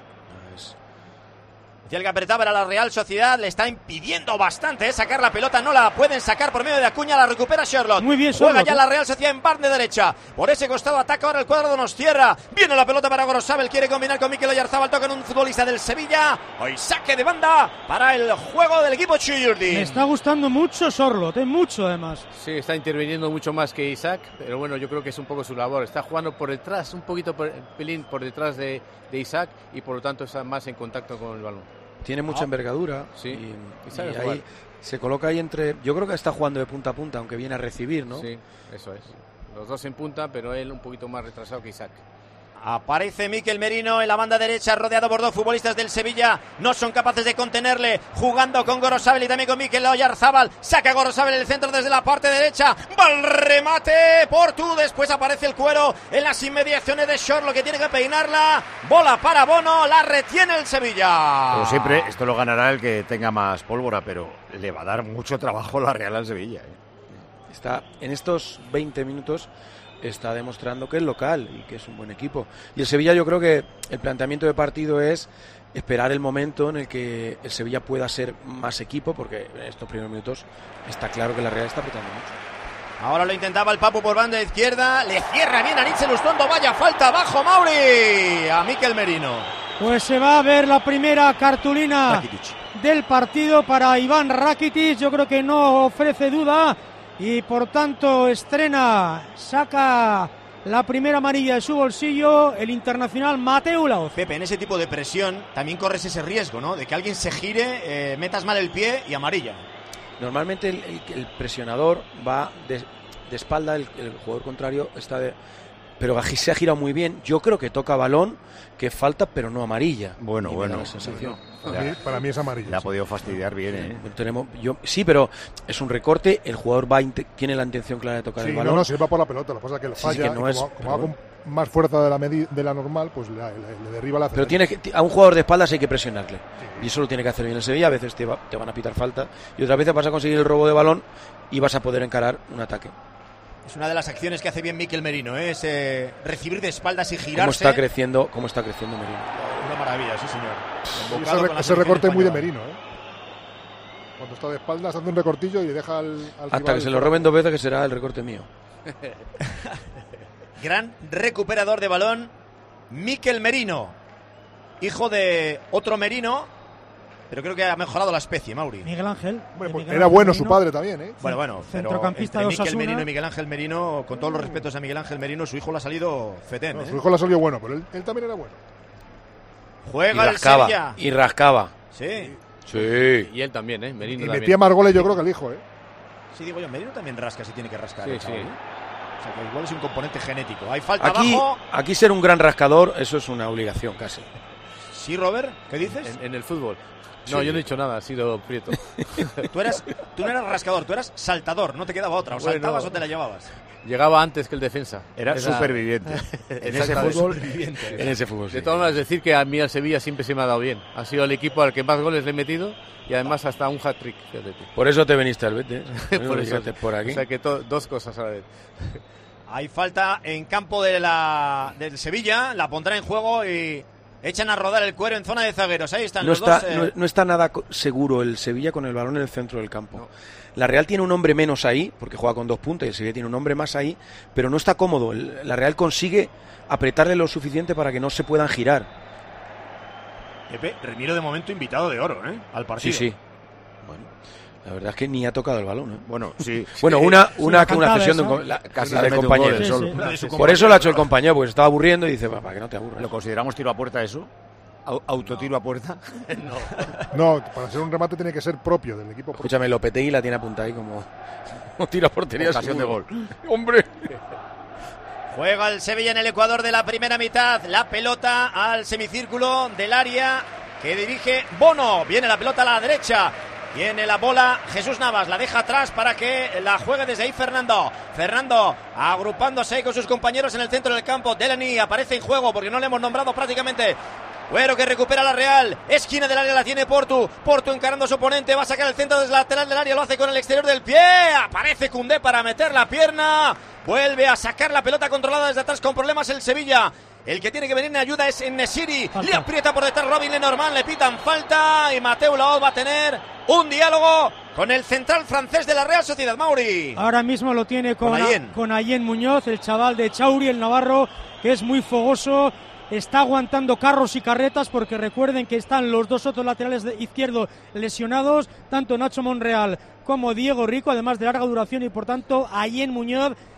Decía el que apretaba era la Real Sociedad, le está impidiendo bastante sacar la pelota, no la pueden sacar por medio de Acuña, la recupera Charlotte. Muy bien, juega ya la Real Sociedad en banda derecha, por ese costado ataca ahora el cuadro de Donostiarra, viene la pelota para Gorosabel, quiere combinar con Mikel Oyarzábal, toca en un futbolista del Sevilla, hoy saque de banda para el juego del equipo Chuyurdin. Me está gustando mucho Sorlot, mucho además. Sí, está interviniendo mucho más que Isaac, pero bueno, yo creo que es un poco su labor, está jugando por detrás, un poquito pelín por detrás de Isaac y por lo tanto está más en contacto con el balón. Tiene mucha envergadura, sí, y ahí se coloca ahí entre... Yo creo que está jugando de punta a punta, aunque viene a recibir, ¿no? Sí, eso es. Los dos en punta, pero él un poquito más retrasado que Isaac. Aparece Mikel Merino en la banda derecha, rodeado por dos futbolistas del Sevilla. No son capaces de contenerle. Jugando con Gorosabel y también con Mikel Oyarzábal. Saca Gorosabel en el centro desde la parte derecha. Va el remate. Portu. Después aparece el Cuero en las inmediaciones de Short. Lo que tiene que peinarla. Bola para Bono. La retiene el Sevilla. Como siempre, esto lo ganará el que tenga más pólvora, pero le va a dar mucho trabajo la Real al Sevilla. Está en estos 20 minutos. Está demostrando que es local y que es un buen equipo. Y el Sevilla, yo creo que el planteamiento de partido es esperar el momento en el que el Sevilla pueda ser más equipo, porque en estos primeros minutos está claro que la Real está apretando mucho. Ahora lo intentaba el Papu por banda izquierda. Le cierra bien a Nitzel Ustondo. Vaya falta abajo, Mauri. A Mikel Merino. Pues se va a ver la primera cartulina del partido para Iván Rakitic. Yo creo que no ofrece duda. Y por tanto saca la primera amarilla de su bolsillo el internacional Mateu Laoz. Pepe, en ese tipo de presión también corres ese riesgo, ¿no? De que alguien se gire, metas mal el pie y amarilla. Normalmente el presionador va de espalda, el jugador contrario está de... Pero se ha girado muy bien. Yo creo que toca balón, que falta, pero no amarilla. Bueno. Para mí es amarilla. Le ha podido fastidiar bien, Sí, pero es un recorte. El jugador tiene la intención clara de tocar el balón. No, se va por la pelota. Lo que pasa es que le falla. Como va con más fuerza de la normal, pues le derriba la Pero a un jugador de espaldas hay que presionarle. Y eso lo tiene que hacer bien el Sevilla. A veces te van a pitar falta. Y otras veces vas a conseguir el robo de balón y vas a poder encarar un ataque. Es una de las acciones que hace bien Mikel Merino, es recibir de espaldas y girarse. ¿Cómo está creciendo Merino? Una maravilla, sí señor. Ese recorte es muy de Merino, Cuando está de espaldas hace un recortillo y deja al hasta rival que se lo roben 2 veces, que será el recorte mío. Gran recuperador de balón, Mikel Merino, hijo de otro Merino, pero creo que ha mejorado la especie, Mauri. Miguel Ángel. Era bueno su padre también, Bueno, centrocampista pero de Mikel Osasuna. Merino y Miguel Ángel Merino, con todos los respetos a Miguel Ángel Merino, su hijo le ha salido fetén. Su hijo le ha salido bueno, pero él también era bueno. Juega el Sevilla. Y rascaba. Sí. Y él también, Merino y también. metía más goles, yo creo, que el hijo, Sí, digo yo, Merino también rasca si tiene que rascar. Sí. O sea, que igual es un componente genético. Hay falta abajo. Aquí ser un gran rascador, eso es una obligación casi. Sí, Robert, ¿qué dices? En el fútbol. No, yo no he dicho nada, ha sido Prieto. Tú no eras rascador, tú eras saltador, no te quedaba otra. O saltabas o te la llevabas. Llegaba antes que el defensa. Era superviviente. En ese fútbol. De todas maneras, decir que a mí al Sevilla siempre se me ha dado bien. Ha sido el equipo al que más goles le he metido y además hasta un hat-trick. Por eso te viniste al Betis. Por eso. Por aquí. O sea que dos cosas a la vez. Hay falta en campo del Sevilla, la pondrá en juego y echan a rodar el Cuero en zona de zagueros. Ahí están los dos. No está nada seguro el Sevilla con el balón en el centro del campo. No. La Real tiene un hombre menos ahí, porque juega con 2 puntas, y el Sevilla tiene un hombre más ahí, pero no está cómodo. La Real consigue apretarle lo suficiente para que no se puedan girar. Pepe, Remiro de momento invitado de oro, al partido. Sí. Bueno, la verdad es que ni ha tocado el balón, Bueno, sí. Bueno, una cesión de compañero. Por eso lo ha hecho el compañero, porque se estaba aburriendo y dice, para que no te aburras. ¿Lo consideramos tiro a puerta eso? ¿Autotiro a puerta? No, para ser un remate tiene que ser propio del equipo. Escúchame, Lopetegui la tiene apuntada ahí como tiro a portería. Ocasión de gol. ¡Hombre! Juega el Sevilla en el Ecuador de la primera mitad. La pelota al semicírculo del área que dirige Bono. Viene la pelota a la derecha. Tiene la bola Jesús Navas, la deja atrás para que la juegue desde ahí Fernando agrupándose con sus compañeros en el centro del campo. Delaney aparece en juego porque no le hemos nombrado prácticamente. Cuero que recupera la Real, esquina del área la tiene Portu encarando a su oponente, va a sacar el centro desde el lateral del área, lo hace con el exterior del pie, aparece Koundé para meter la pierna, vuelve a sacar la pelota controlada desde atrás con problemas el Sevilla. El que tiene que venir en ayuda es En-Nesyri. Le aprieta por detrás Robin Lenormand. Le pitan falta. Y Mateu Laoz va a tener un diálogo con el central francés de la Real Sociedad, Mauri. Ahora mismo lo tiene con Ayén Muñoz, el chaval de Chauri, el navarro, que es muy fogoso. Está aguantando carros y carretas porque recuerden que están los dos otros laterales izquierdos lesionados, tanto Nacho Monreal como Diego Rico, además de larga duración, y por tanto Ayén Muñoz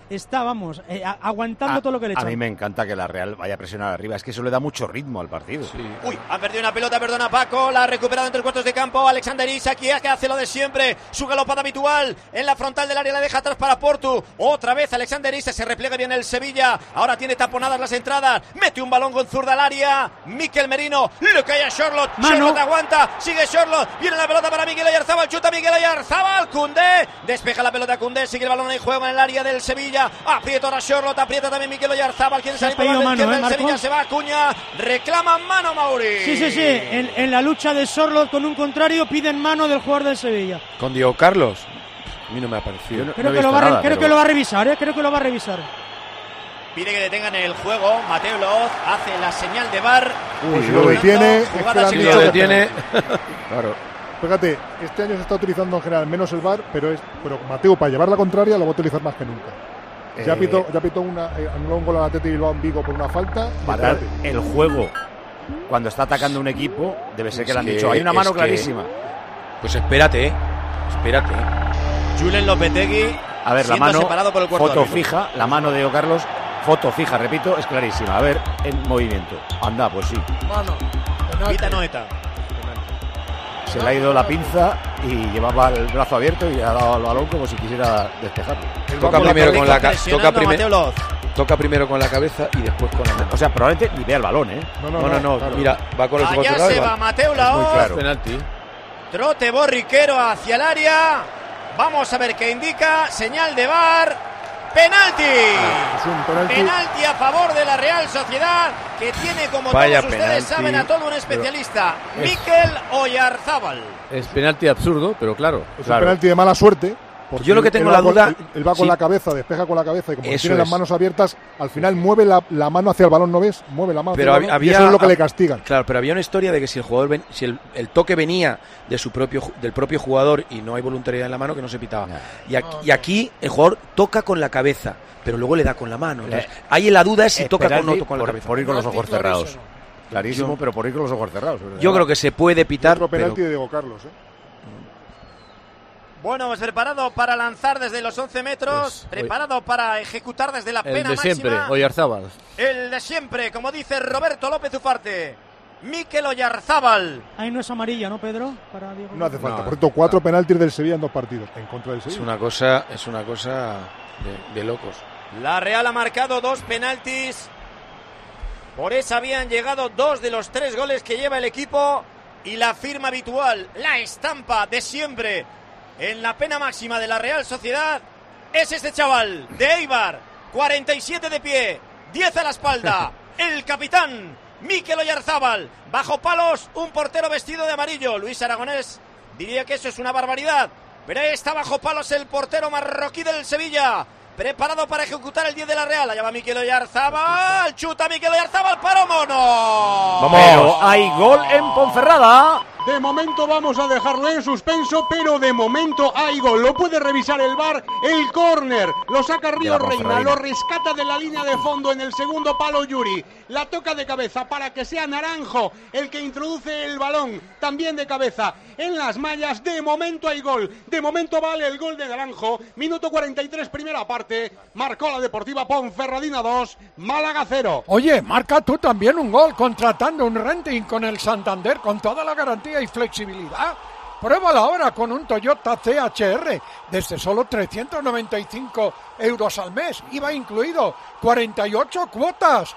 está, vamos, aguantando todo lo que le echan. A mí me encanta que la Real vaya a presionar arriba, es que eso le da mucho ritmo al partido. Sí. Uy, ha perdido una pelota, perdona Paco, la ha recuperado en 3/4 de campo Alexander Isak, que hace lo de siempre, su galopada habitual en la frontal del área, la deja atrás para Portu, otra vez Alexander Isak, se replega bien el Sevilla, ahora tiene taponadas las entradas, mete un balón con zurda al área, Mikel Merino, le cae a Charlotte, Charlotte aguanta, sigue Charlotte, viene la pelota para Mikel Oyarzabal, chuta Mikel Oyarzabal, Koundé, despeja la pelota Koundé, sigue el balón y juega en el área del Sevilla, aprieta ahora Charlotte, aprieta también Mikel Oyarzabal, quiere salir por la izquierda del Sevilla, se va Acuña, reclama mano Mauri. Sí, en la lucha de Charlotte con un contrario piden mano del jugador del Sevilla. Con Diego Carlos, a mí no me ha parecido. Creo que lo va a revisar, creo que lo va a revisar. Pide que detengan el juego, Mateo Loz hace la señal de VAR. Si lo detiene, si lo detiene. Claro. Fíjate, este año se está utilizando en general menos el VAR, pero Mateo, para llevar la contraria, lo va a utilizar más que nunca. Ya pitó anuló un gol al Athletic Bilbao en Vigo por una falta. Para el juego, cuando está atacando un equipo, debe ser que le han dicho, hay una mano clarísima. Pues espérate. Julen Lopetegui, a ver, la mano, separado por el foto fija, la mano de Diego Carlos, foto fija, repito, es clarísima. A ver, en movimiento. Anda, pues sí. Mano. Quita Noeta. Se le ha ido la pinza y llevaba el brazo abierto y ha dado al balón como si quisiera despejarlo. Toca primero con la cabeza y después con la mano. O sea, probablemente ni vea el balón, ¿eh? No, claro. Mira, va con los ojos cerrados. Allá se va Mateo Laoz. Muy claro. Penalti. Trote borriquero hacia el área. Vamos a ver qué indica. Señal de VAR. ¡Penalti! Es un penalti a favor de la Real Sociedad, que tiene, como Vaya todos ustedes saben, a todo un especialista, Mikel Oyarzabal. Es penalti absurdo, pero claro. Es un penalti de mala suerte. Yo lo que tengo la duda... Él va con la cabeza, despeja con la cabeza y como tiene las manos abiertas, al final mueve la mano hacia el balón, ¿no ves? Mueve la mano pero hacia el balón y eso es lo que le castigan. Claro, pero había una historia de que si el jugador si el toque venía del propio jugador y no hay voluntariedad en la mano, que no se pitaba. Y aquí el jugador toca con la cabeza, pero luego le da con la mano. Entonces, ahí la duda es si toca con o no con la cabeza. Por ir con los ojos cerrados. Clarísimo, pero por ir con los ojos cerrados. Yo creo que se puede pitar. Otro penalti de Diego Carlos, Bueno, pues preparado para lanzar desde los 11 metros, preparado para ejecutar desde la pena máxima. El de siempre, Oyarzabal. El de siempre, como dice Roberto López Ufarte. Mikel Oyarzabal. Ahí no es amarilla, ¿no, Pedro? Para Diego. No hace falta. Por cierto, 4 penaltis del Sevilla en 2 partidos en contra del Sevilla. Es una cosa de locos. La Real ha marcado 2 penaltis. Por esa habían llegado 2 de los 3 goles que lleva el equipo. Y la firma habitual, la estampa de siempre en la pena máxima de la Real Sociedad es este chaval de Eibar, 47 de pie, 10 a la espalda, el capitán Mikel Oyarzabal. Bajo palos, un portero vestido de amarillo. Luis Aragonés diría que eso es una barbaridad, pero ahí está bajo palos el portero marroquí del Sevilla, preparado para ejecutar el 10 de la Real. Allá va Mikel Oyarzabal, chuta Mikel Oyarzabal para Mono. Vamos. Pero hay gol en Ponferrada. De momento vamos a dejarlo en suspenso, pero de momento hay gol. Lo puede revisar el VAR, el córner. Lo saca Río Reina, lo rescata de la línea de fondo en el segundo palo Yuri. La toca de cabeza para que sea Naranjo el que introduce el balón, también de cabeza, en las mallas. De momento hay gol. De momento vale el gol de Naranjo. Minuto 43, primera parte. Marcó la Deportiva Ponferradina 2, Málaga 0. Oye, marca tú también un gol contratando un renting con el Santander con toda la garantía y flexibilidad. Pruébala ahora con un Toyota CHR desde solo 395 euros al mes, IVA incluido, 48 cuotas.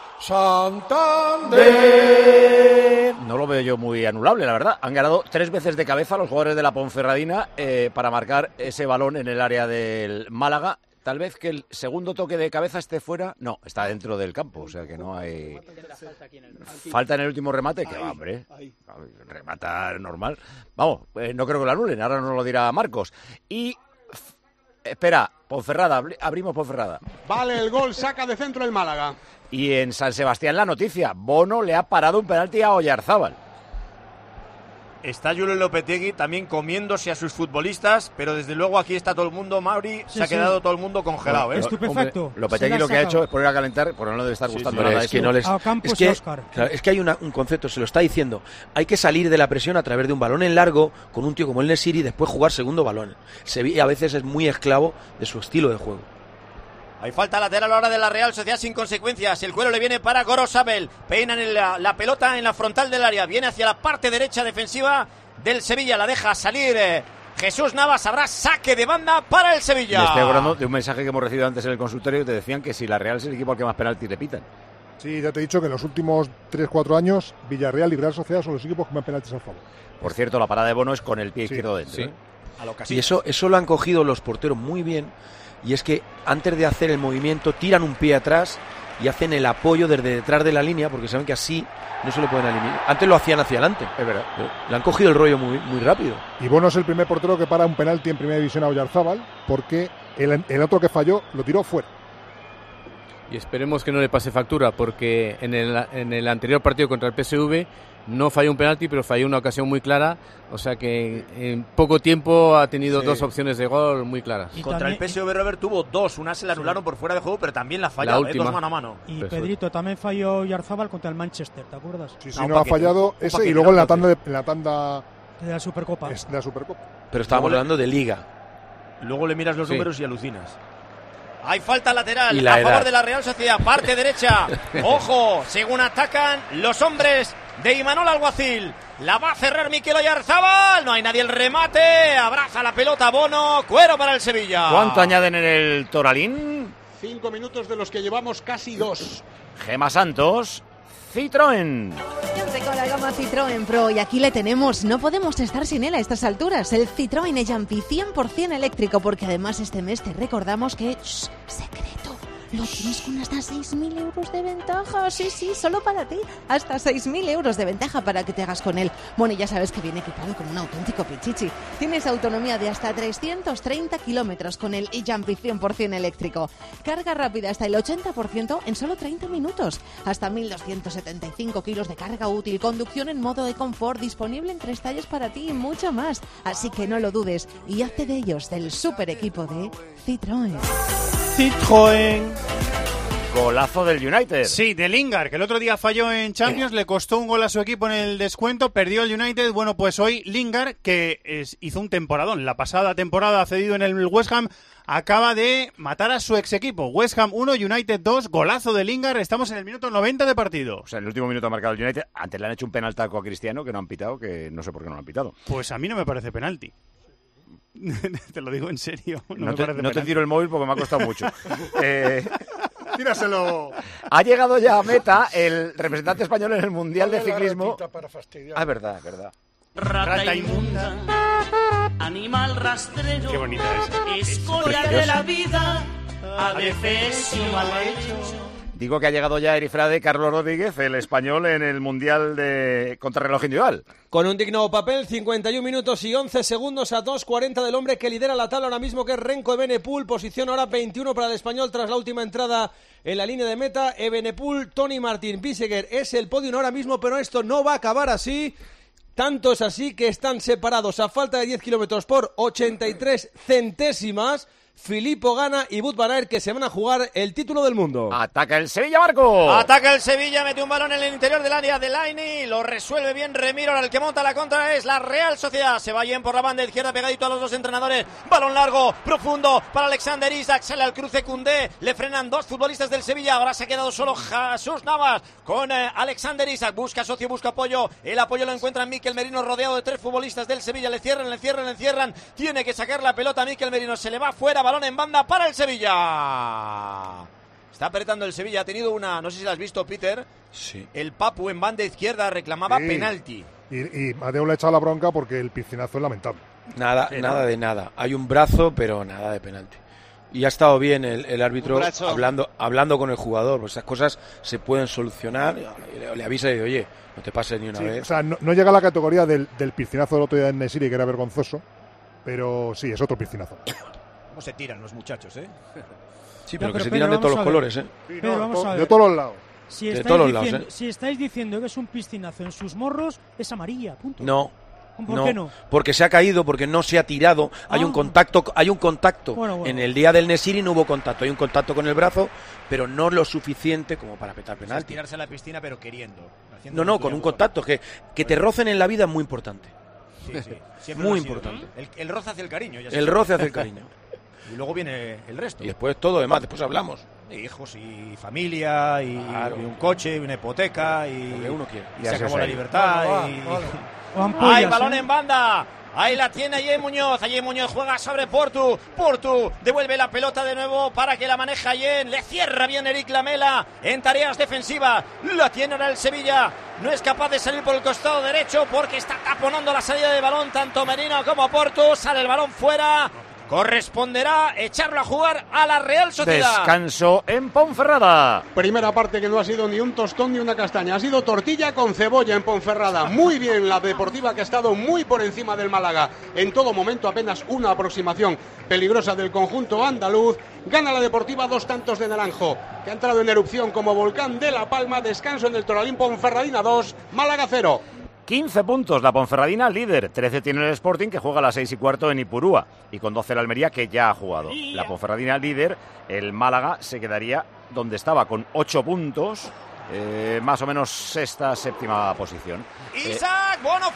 Santander. No lo veo yo muy anulable, la verdad. Han ganado 3 veces de cabeza los jugadores de la Ponferradina para marcar ese balón en el área del Málaga. Tal vez que el segundo toque de cabeza esté fuera. No, está dentro del campo, o sea que no hay... Falta en el último remate, que va, hombre. Remata normal. Vamos, no creo que lo anulen, ahora nos lo dirá Marcos. Y... espera, Ponferrada, abrimos Ponferrada. Vale el gol, saca de centro el Málaga. Y en San Sebastián la noticia, Bono le ha parado un penalti a Oyarzabal. Está Julen Lopetegui también comiéndose a sus futbolistas, pero desde luego aquí está todo el mundo, Mauri, se ha quedado todo el mundo congelado. Bueno, estupefacto. Lopetegui lo que ha hecho es poner a calentar, porque no debe estar gustando nada. Es que hay un concepto, se lo está diciendo, hay que salir de la presión a través de un balón en largo, con un tío como el Nesiri, y después jugar segundo balón. Sevilla a veces es muy esclavo de su estilo de juego. Hay falta lateral ahora de la Real Sociedad sin consecuencias. El cuero le viene para Gorosabel. Peinan la pelota en la frontal del área. Viene hacia la parte derecha defensiva del Sevilla. La deja salir Jesús Navas. Habrá saque de banda para el Sevilla. Me estoy acordando de un mensaje que hemos recibido antes en el consultorio. Te decían que si la Real es el equipo al que más penaltis le pitan. Sí, ya te he dicho que en los últimos 3-4 años Villarreal y Real Sociedad son los equipos que más penaltis a favor. Por cierto, la parada de Bono es con el pie izquierdo dentro. Sí. A lo Y eso lo han cogido los porteros muy bien. Y es que antes de hacer el movimiento tiran un pie atrás y hacen el apoyo desde detrás de la línea, porque saben que así no se lo pueden eliminar. Antes lo hacían hacia adelante. Es verdad. Pero le han cogido el rollo muy rápido. Y Bono es el primer portero que para un penalti en primera división a Oyarzábal, porque el otro que falló lo tiró fuera. Y esperemos que no le pase factura, porque en el anterior partido contra el PSV no falló un penalti, pero falló una ocasión muy clara. O sea que en poco tiempo ha tenido dos opciones de gol muy claras. Y contra el PSV, Robert, tuvo dos. Una se la anularon por fuera de juego, pero también la falló. La última. Dos mano a mano. Y Pedrito, también falló Yarzábal contra el Manchester, ¿te acuerdas? Sí, no ha fallado ese y luego en la tanda de la Supercopa. De la Supercopa. Pero estábamos hablando de Liga. Luego le miras los números y alucinas. Hay falta lateral a favor de la Real Sociedad, parte derecha. Ojo, según atacan los hombres de Imanol Alguacil. La va a cerrar Mikel Oyarzábal. No hay nadie, el remate. Abraza la pelota Bono. Cuero para el Sevilla. ¿Cuánto añaden en el Toralín? 5 minutos de los que llevamos casi 2. Gema Santos, Citroën. Siempre con la gama Citroën Pro, y aquí le tenemos. No podemos estar sin él a estas alturas. El Citroën e-Jumpy 100% eléctrico, porque además este mes te recordamos que... secreto. Lo tienes con hasta 6.000 euros de ventaja. Sí, solo para ti. Hasta 6.000 euros de ventaja para que te hagas con él. Bueno, y ya sabes que viene equipado con un auténtico pichichi. Tienes autonomía de hasta 330 kilómetros con el e-Jumpy 100% eléctrico. Carga rápida hasta el 80% en solo 30 minutos. Hasta 1.275 kilos de carga útil. Conducción en modo de confort, disponible en 3 tallas para ti y mucho más. Así que no lo dudes y hazte de ellos, del super equipo de Citroën. Citroën. Golazo del United. Sí, de Lingard, que el otro día falló en Champions, le costó un gol a su equipo en el descuento, perdió el United. Bueno, pues hoy Lingard, que hizo un temporadón, la pasada temporada ha cedido en el West Ham, acaba de matar a su ex equipo. West Ham 1, United 2, golazo de Lingard, estamos en el minuto 90 de partido. O sea, en el último minuto ha marcado el United. Antes le han hecho un penaltaco a Cristiano que no han pitado, que no sé por qué no lo han pitado. Pues a mí no me parece penalti. Te lo digo en serio. No te tiro el móvil porque me ha costado mucho. Tíraselo. Ha llegado ya a meta el representante español en el Mundial de Ciclismo. Es verdad. Rata inmunda, animal rastrero. Qué bonita es. Escoria de la vida, adefesio mal hecho. Digo que ha llegado ya Erifrade Carlos Rodríguez, el español, en el Mundial de contrarreloj individual. Con un digno papel, 51 minutos y 11 segundos a 2.40 del hombre que lidera la tabla ahora mismo, que es Renko Evenepoel. Posición ahora 21 para el español tras la última entrada en la línea de meta. Evenepoel, Tony Martín, Biseguer es el podio ahora mismo, pero esto no va a acabar así. Tanto es así que están separados a falta de 10 kilómetros por 83 centésimas. Filippo Ganna y Wout van Aert, que se van a jugar el título del mundo. Ataca el Sevilla, Marco. Ataca el Sevilla, mete un balón en el interior del área de Laini, lo resuelve bien Remiro. Ahora el que monta la contra es la Real Sociedad. Se va bien por la banda izquierda, pegadito a los dos entrenadores. Balón largo, profundo para Alexander Isak. Sale al cruce Koundé, le frenan dos futbolistas del Sevilla. Ahora se ha quedado solo Jesús Navas con Alexander Isak. Busca socio, busca apoyo. El apoyo lo encuentra Mikel Merino, rodeado de 3 futbolistas del Sevilla. Le cierran. Tiene que sacar la pelota Mikel Merino. Se le va fuera. Balón en banda para el Sevilla. Está apretando el Sevilla. Ha tenido una, no sé si la has visto, Peter. Sí. El Papu en banda izquierda reclamaba penalti. Y Mateo le ha echado la bronca porque el piscinazo es lamentable. Nada de nada. Hay un brazo, pero nada de penalti. Y ha estado bien el árbitro hablando con el jugador. Pues esas cosas se pueden solucionar. Le avisa y dice, oye, no te pases ni una vez. O sea, no llega a la categoría del piscinazo del otro día en Nesiri, que era vergonzoso. Pero sí, es otro piscinazo. ¿Cómo se tiran los muchachos, Sí, pero que se tiran de todos los colores, Pero vamos a ver. De todos los lados. Si estáis diciendo que es un piscinazo en sus morros, es amarilla, punto. ¿Por qué no? Porque se ha caído, porque no se ha tirado. Hay un contacto. Bueno. En el día del Nesiri no hubo contacto. Hay un contacto con el brazo, pero no lo suficiente como para petar penalti. Es tirarse a la piscina, pero queriendo. No, con un contacto. Que te rocen en la vida es muy importante. Sí. Muy importante. El roce hace el cariño. El roce hace el cariño. Y luego viene el resto. Y después todo demás, después hablamos. Hijos y familia, y un coche, y una hipoteca, y uno quiere. Y se acabó la libertad. Ampollas, ¡Ay, balón en banda! Ahí la tiene Ayer Muñoz. Ayer Muñoz juega sobre Portu. Portu devuelve la pelota de nuevo para que la maneje Ayer. Le cierra bien Eric Lamela en tareas defensivas. La tiene ahora el Sevilla. No es capaz de salir por el costado derecho porque está taponando la salida de balón tanto Merino como Portu. Sale el balón fuera. Corresponderá echarlo a jugar a la Real Sociedad. Descanso en Ponferrada. Primera parte que no ha sido ni un tostón ni una castaña. Ha sido tortilla con cebolla en Ponferrada. Muy bien la Deportiva, que ha estado muy por encima del Málaga. En todo momento apenas una aproximación peligrosa del conjunto andaluz. Gana la Deportiva 2 tantos de Naranjo, que ha entrado en erupción como volcán de La Palma. Descanso en el Toralín. Ponferradina 2, Málaga 0. 15 puntos la Ponferradina, líder. 13 tiene el Sporting, que juega a las 6:15 en Ipurúa. Y con 12 la Almería, que ya ha jugado. La Ponferradina, líder. El Málaga se quedaría donde estaba, con 8 puntos. Más o menos sexta, séptima posición. Isaac, Bono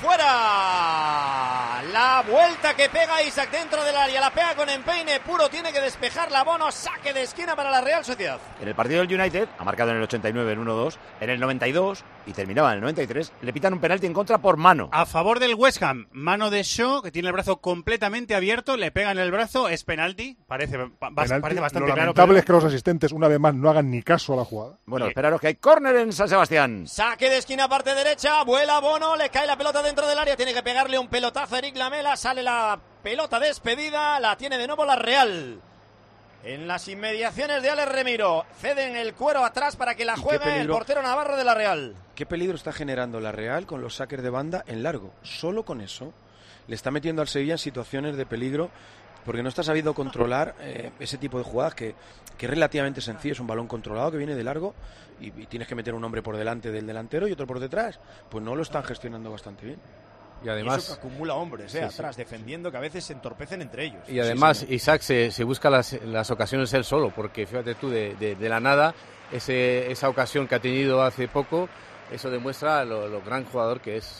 fuera. La vuelta que pega Isaac dentro del área. La pega con empeine puro. Tiene que despejarla Bono. Saque de esquina para la Real Sociedad. En el partido del United, ha marcado en el 89 en 1-2. En el 92, y terminaba en el 93, le pitan un penalti en contra por mano. A favor del West Ham. Mano de Shaw, que tiene el brazo completamente abierto. Le pega en el brazo. Es penalti. Parece bastante Lo claro. lamentable es que los asistentes, una vez más, no hagan ni caso a la jugada. Bueno, esperaros que hay córner en San Sebastián. Saque de esquina, parte derecha. Vuela Bono. Le cae la pelota dentro del área. Tiene que pegarle un pelotazo a Eric Lamela. Sale la pelota despedida. La tiene de nuevo la Real. En las inmediaciones de Alex Remiro. Ceden el cuero atrás para que la juegue el portero Navarro de la Real. ¿Qué peligro está generando la Real con los saques de banda en largo? Solo con eso le está metiendo al Sevilla en situaciones de peligro, porque no está sabiendo controlar ese tipo de jugadas que es relativamente sencillo. Es un balón controlado que viene de largo y tienes que meter un hombre por delante del delantero y otro por detrás. Pues no lo están gestionando bastante bien. Y además, eso que acumula hombres atrás, defendiendo, que a veces se entorpecen entre ellos. Y además Isaac se busca las ocasiones él solo, porque fíjate tú, de la nada, esa ocasión que ha tenido hace poco, eso demuestra lo gran jugador que es.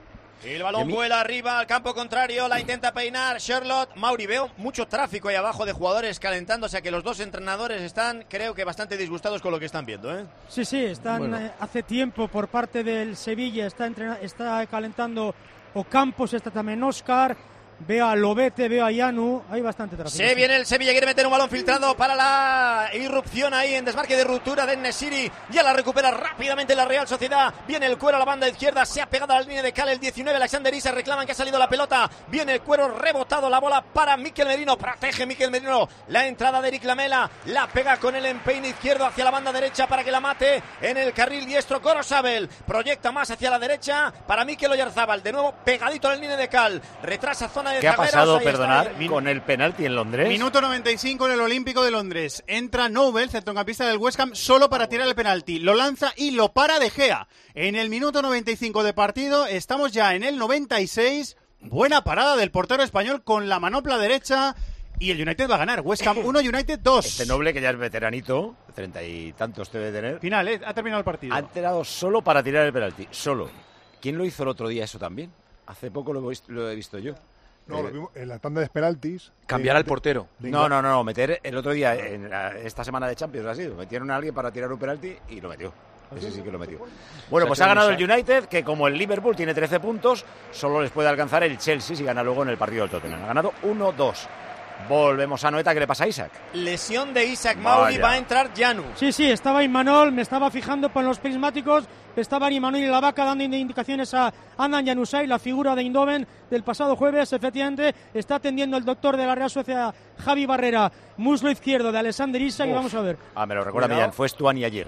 El balón vuela arriba al campo contrario, la intenta peinar Charlotte. Mauri, veo mucho tráfico ahí abajo de jugadores calentándose, a que los dos entrenadores están, creo que bastante disgustados con lo que están viendo, ¿eh? Sí, están hace tiempo por parte del Sevilla, está calentando Ocampos, está también Óscar, veo a Lobete, veo a Yanu, hay bastante tráfico. Se viene el Sevilla, quiere meter un balón filtrado para la irrupción ahí en desmarque de ruptura de Nesiri. Ya la recupera rápidamente la Real Sociedad. Viene el cuero a la banda izquierda, se ha pegado a la línea de cal el 19, Alexander Isak, reclaman que ha salido la pelota. Viene el cuero, rebotado la bola para Mikel Merino, protege Mikel Merino la entrada de Eric Lamela, la pega con el empeine izquierdo hacia la banda derecha para que la mate en el carril diestro. Gorosabel proyecta más hacia la derecha para Mikel Oyarzábal, de nuevo pegadito a la línea de cal, retrasa zona de ¿qué ha pasado, perdonad, con el penalti en Londres? Minuto 95 en el Olímpico de Londres. Entra Nobel, centrocampista del West Ham, solo para tirar el penalti. Lo lanza y lo para De Gea. En el minuto 95 de partido, estamos ya en el 96. Buena parada del portero español con la manopla derecha. Y el United va a ganar. West Ham 1, United 2. Este Noble, que ya es veteranito, 30 y tantos debe tener. Final, ha terminado el partido. Ha entrado solo para tirar el penalti. Solo. ¿Quién lo hizo el otro día eso también? Hace poco lo he visto yo. No, lo vimos en la tanda de penaltis. Cambiar al portero. No, meter el otro día, esta semana de Champions ha sido, metieron a alguien para tirar un penalti y lo metió. Ese sí que lo metió. Bueno, pues ha ganado el United, que como el Liverpool tiene 13 puntos, solo les puede alcanzar el Chelsea si gana luego en el partido del Tottenham. Ha ganado 1-2. Volvemos a Noeta. ¿Qué le pasa a Isaac? Lesión de Isaac Mauri, va a entrar Yanu. Sí, estaba Imanol, me estaba fijando por los prismáticos, estaban Imanol y la Vaca dando indicaciones a Adnan Januzaj, la figura de Eindhoven del pasado jueves. Efectivamente, está atendiendo el doctor de la Real Sociedad, Javi Barrera, muslo izquierdo de Alexander Isak, y vamos a ver. Me lo recuerda Millán, fue Stuani ayer.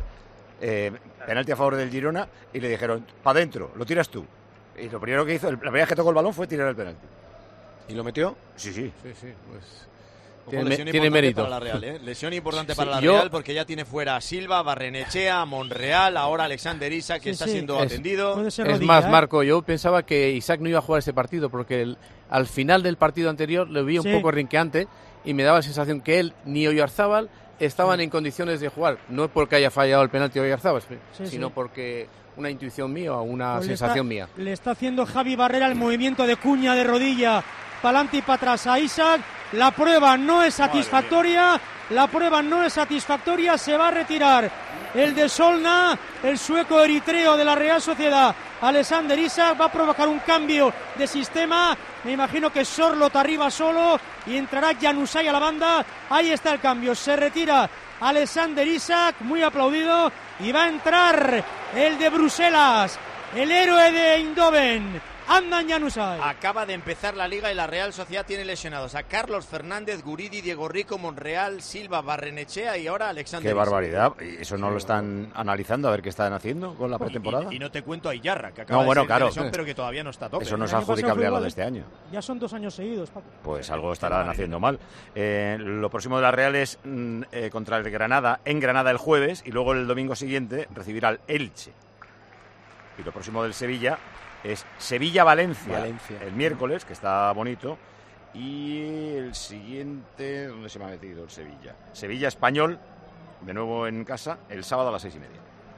Penalti a favor del Girona y le dijeron, para adentro, lo tiras tú. Y lo primero que hizo, la primera vez que tocó el balón fue tirar el penalti. ¿Y lo metió? Sí. Pues tiene mérito. Para la Real, ¿eh? Lesión importante para la Real, porque ya tiene fuera a Silva, Barrenechea, Monreal, ahora Alexander Isak, que está siendo atendido. Es más, Marco, yo pensaba que Isaac no iba a jugar este partido, porque al final del partido anterior lo vi un poco rinqueante y me daba la sensación que él ni Oyarzábal estaban en condiciones de jugar. No porque haya fallado el penalti Oyarzábal, sino porque una intuición mía o una sensación mía. Le está haciendo Javi Barrera el movimiento de cuña de rodilla para adelante y para atrás a Isaac. La prueba no es satisfactoria. La prueba no es satisfactoria. Se va a retirar el de Solna, el sueco eritreo de la Real Sociedad. Alexander Isak va a provocar un cambio de sistema. Me imagino que Sorloth arriba solo y entrará Januzaj a la banda. Ahí está el cambio. Se retira Alexander Isak, muy aplaudido, y va a entrar el de Bruselas, el héroe de Eindhoven, Adnan Januzaj. Acaba de empezar la Liga y la Real Sociedad tiene lesionados a Carlos Fernández, Guridi, Diego Rico, Monreal, Silva, Barrenechea y ahora Alexander. Qué barbaridad. ¿Y eso no lo están analizando a ver qué están haciendo con la pretemporada? Y no te cuento a Iyarra, que acaba de ser lesión, pero que todavía no está a tope. Eso no es adjudicable a lo de este año. Ya son 2 años seguidos, Paco. Pues algo estarán haciendo mal. Lo próximo de la Real es contra el Granada, en Granada el jueves, y luego el domingo siguiente recibirá al Elche. Y lo próximo del Sevilla es Sevilla-Valencia el miércoles, que está bonito, y el siguiente, ¿dónde se me ha metido el Sevilla? Sevilla-Español, de nuevo en casa, el sábado a las 6:30.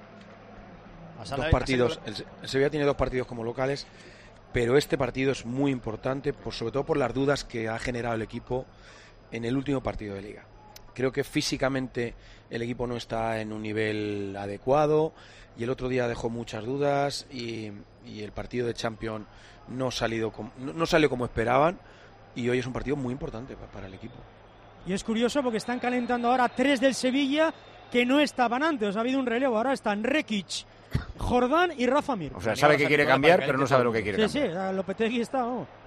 Dos partidos, el Sevilla tiene 2 partidos como locales, pero este partido es muy importante, sobre todo por las dudas que ha generado el equipo en el último partido de Liga. Creo que físicamente el equipo no está en un nivel adecuado y el otro día dejó muchas dudas y el partido de Champions no salió como esperaban, y hoy es un partido muy importante para el equipo. Y es curioso porque están calentando ahora 3 del Sevilla que no estaban antes. Ha habido un relevo, ahora están Rekic, Jordán y Rafa Mir. O sea, sabe que quiere cambiar, pero no sabe lo que quiere cambiar. Sí, Lopetegui está...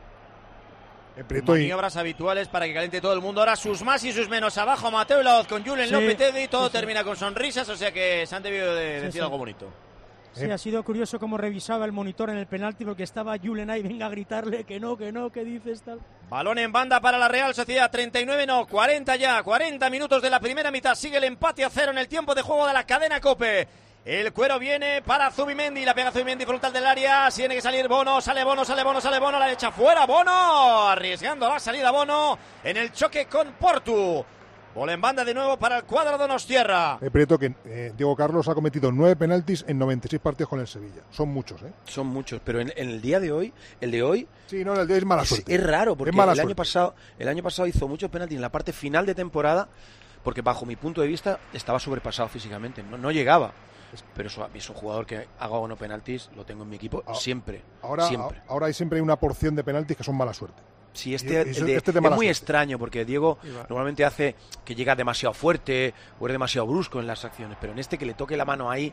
Maniobras habituales para que caliente todo el mundo. Ahora sus más y sus menos. Abajo Mateo Laoz con Julen Lopetegui. Todo termina con sonrisas, o sea que se han debido de decir algo bonito. Sí, ha sido curioso cómo revisaba el monitor en el penalti, porque estaba Julen ahí, venga a gritarle que no, que dices tal. Balón en banda para la Real Sociedad, 39 no, 40 ya, 40 minutos de la primera mitad, sigue el empate a 0 en el tiempo de juego de la cadena COPE. El cuero viene para Zubimendi, la pega Zubimendi frontal del área, tiene que salir Bono, sale Bono, la echa fuera Bono, arriesgando la salida Bono en el choque con Portu. Bola en banda de nuevo para el cuadro donostiarra. Prieto, que Diego Carlos ha cometido 9 penaltis en 96 partidos con el Sevilla. Son muchos, ¿eh? Son muchos, pero en el día de hoy, el de hoy... Sí, no, el de hoy es mala suerte. Es raro, porque el año pasado hizo muchos penaltis en la parte final de temporada, porque bajo mi punto de vista estaba sobrepasado físicamente, no llegaba. Pero es un jugador que haga o no penaltis, lo tengo en mi equipo siempre. Ahora siempre hay una porción de penaltis que son mala suerte. Sí, es muy extraño, porque Diego normalmente hace que llega demasiado fuerte o es demasiado brusco en las acciones, pero en este que le toque la mano ahí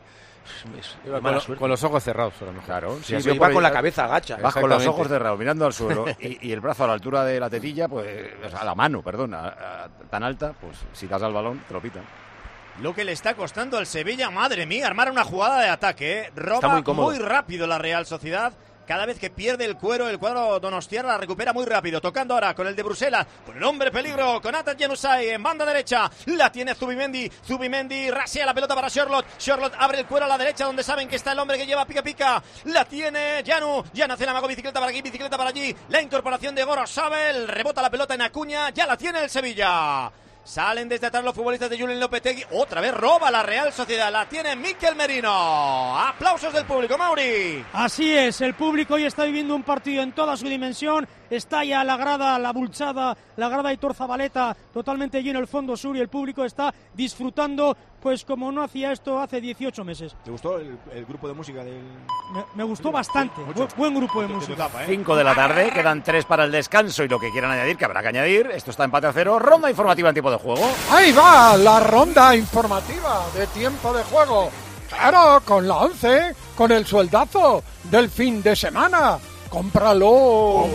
con los ojos cerrados, a lo mejor. Claro, sí, va con la cabeza agacha. Va con los ojos cerrados, mirando al suelo y el brazo a la altura de la tetilla, pues a la mano, perdón, tan alta, pues si das al balón, te lo pitan. Lo que le está costando al Sevilla, madre mía, armar una jugada de ataque, ¿eh? Roba muy rápido la Real Sociedad. Cada vez que pierde el cuero, el cuadro donostiarra la recupera muy rápido. Tocando ahora con el de Bruselas, con el hombre peligro, con Adnan Januzaj en banda derecha. La tiene Zubimendi rasea la pelota para Sorloth. Sorloth abre el cuero a la derecha, donde saben que está el hombre que lleva pica. La tiene Janu hace la mago, bicicleta para aquí, bicicleta para allí. La incorporación de Gorosabel, rebota la pelota en Acuña, ya la tiene el Sevilla. Salen desde atrás los futbolistas de Julen Lopetegui. Otra vez roba la Real Sociedad. La tiene Mikel Merino. Aplausos del público, Mauri. Así es, el público hoy está viviendo un partido en toda su dimensión. Está ya la grada, la Bulchada, la grada Aitor Zabaleta totalmente lleno el fondo sur, y el público está disfrutando pues como no hacía esto hace 18 meses. ¿Te gustó el grupo de música del...? Me gustó bastante, buen grupo de música. 5 de la tarde, quedan 3 para el descanso y lo que quieran añadir, que habrá que añadir. Esto está empate a 0, ronda informativa en tiempo de juego. Ahí va la ronda informativa de tiempo de juego. Claro, con la 11, con el sueldazo del fin de semana. ¡Cómpralo!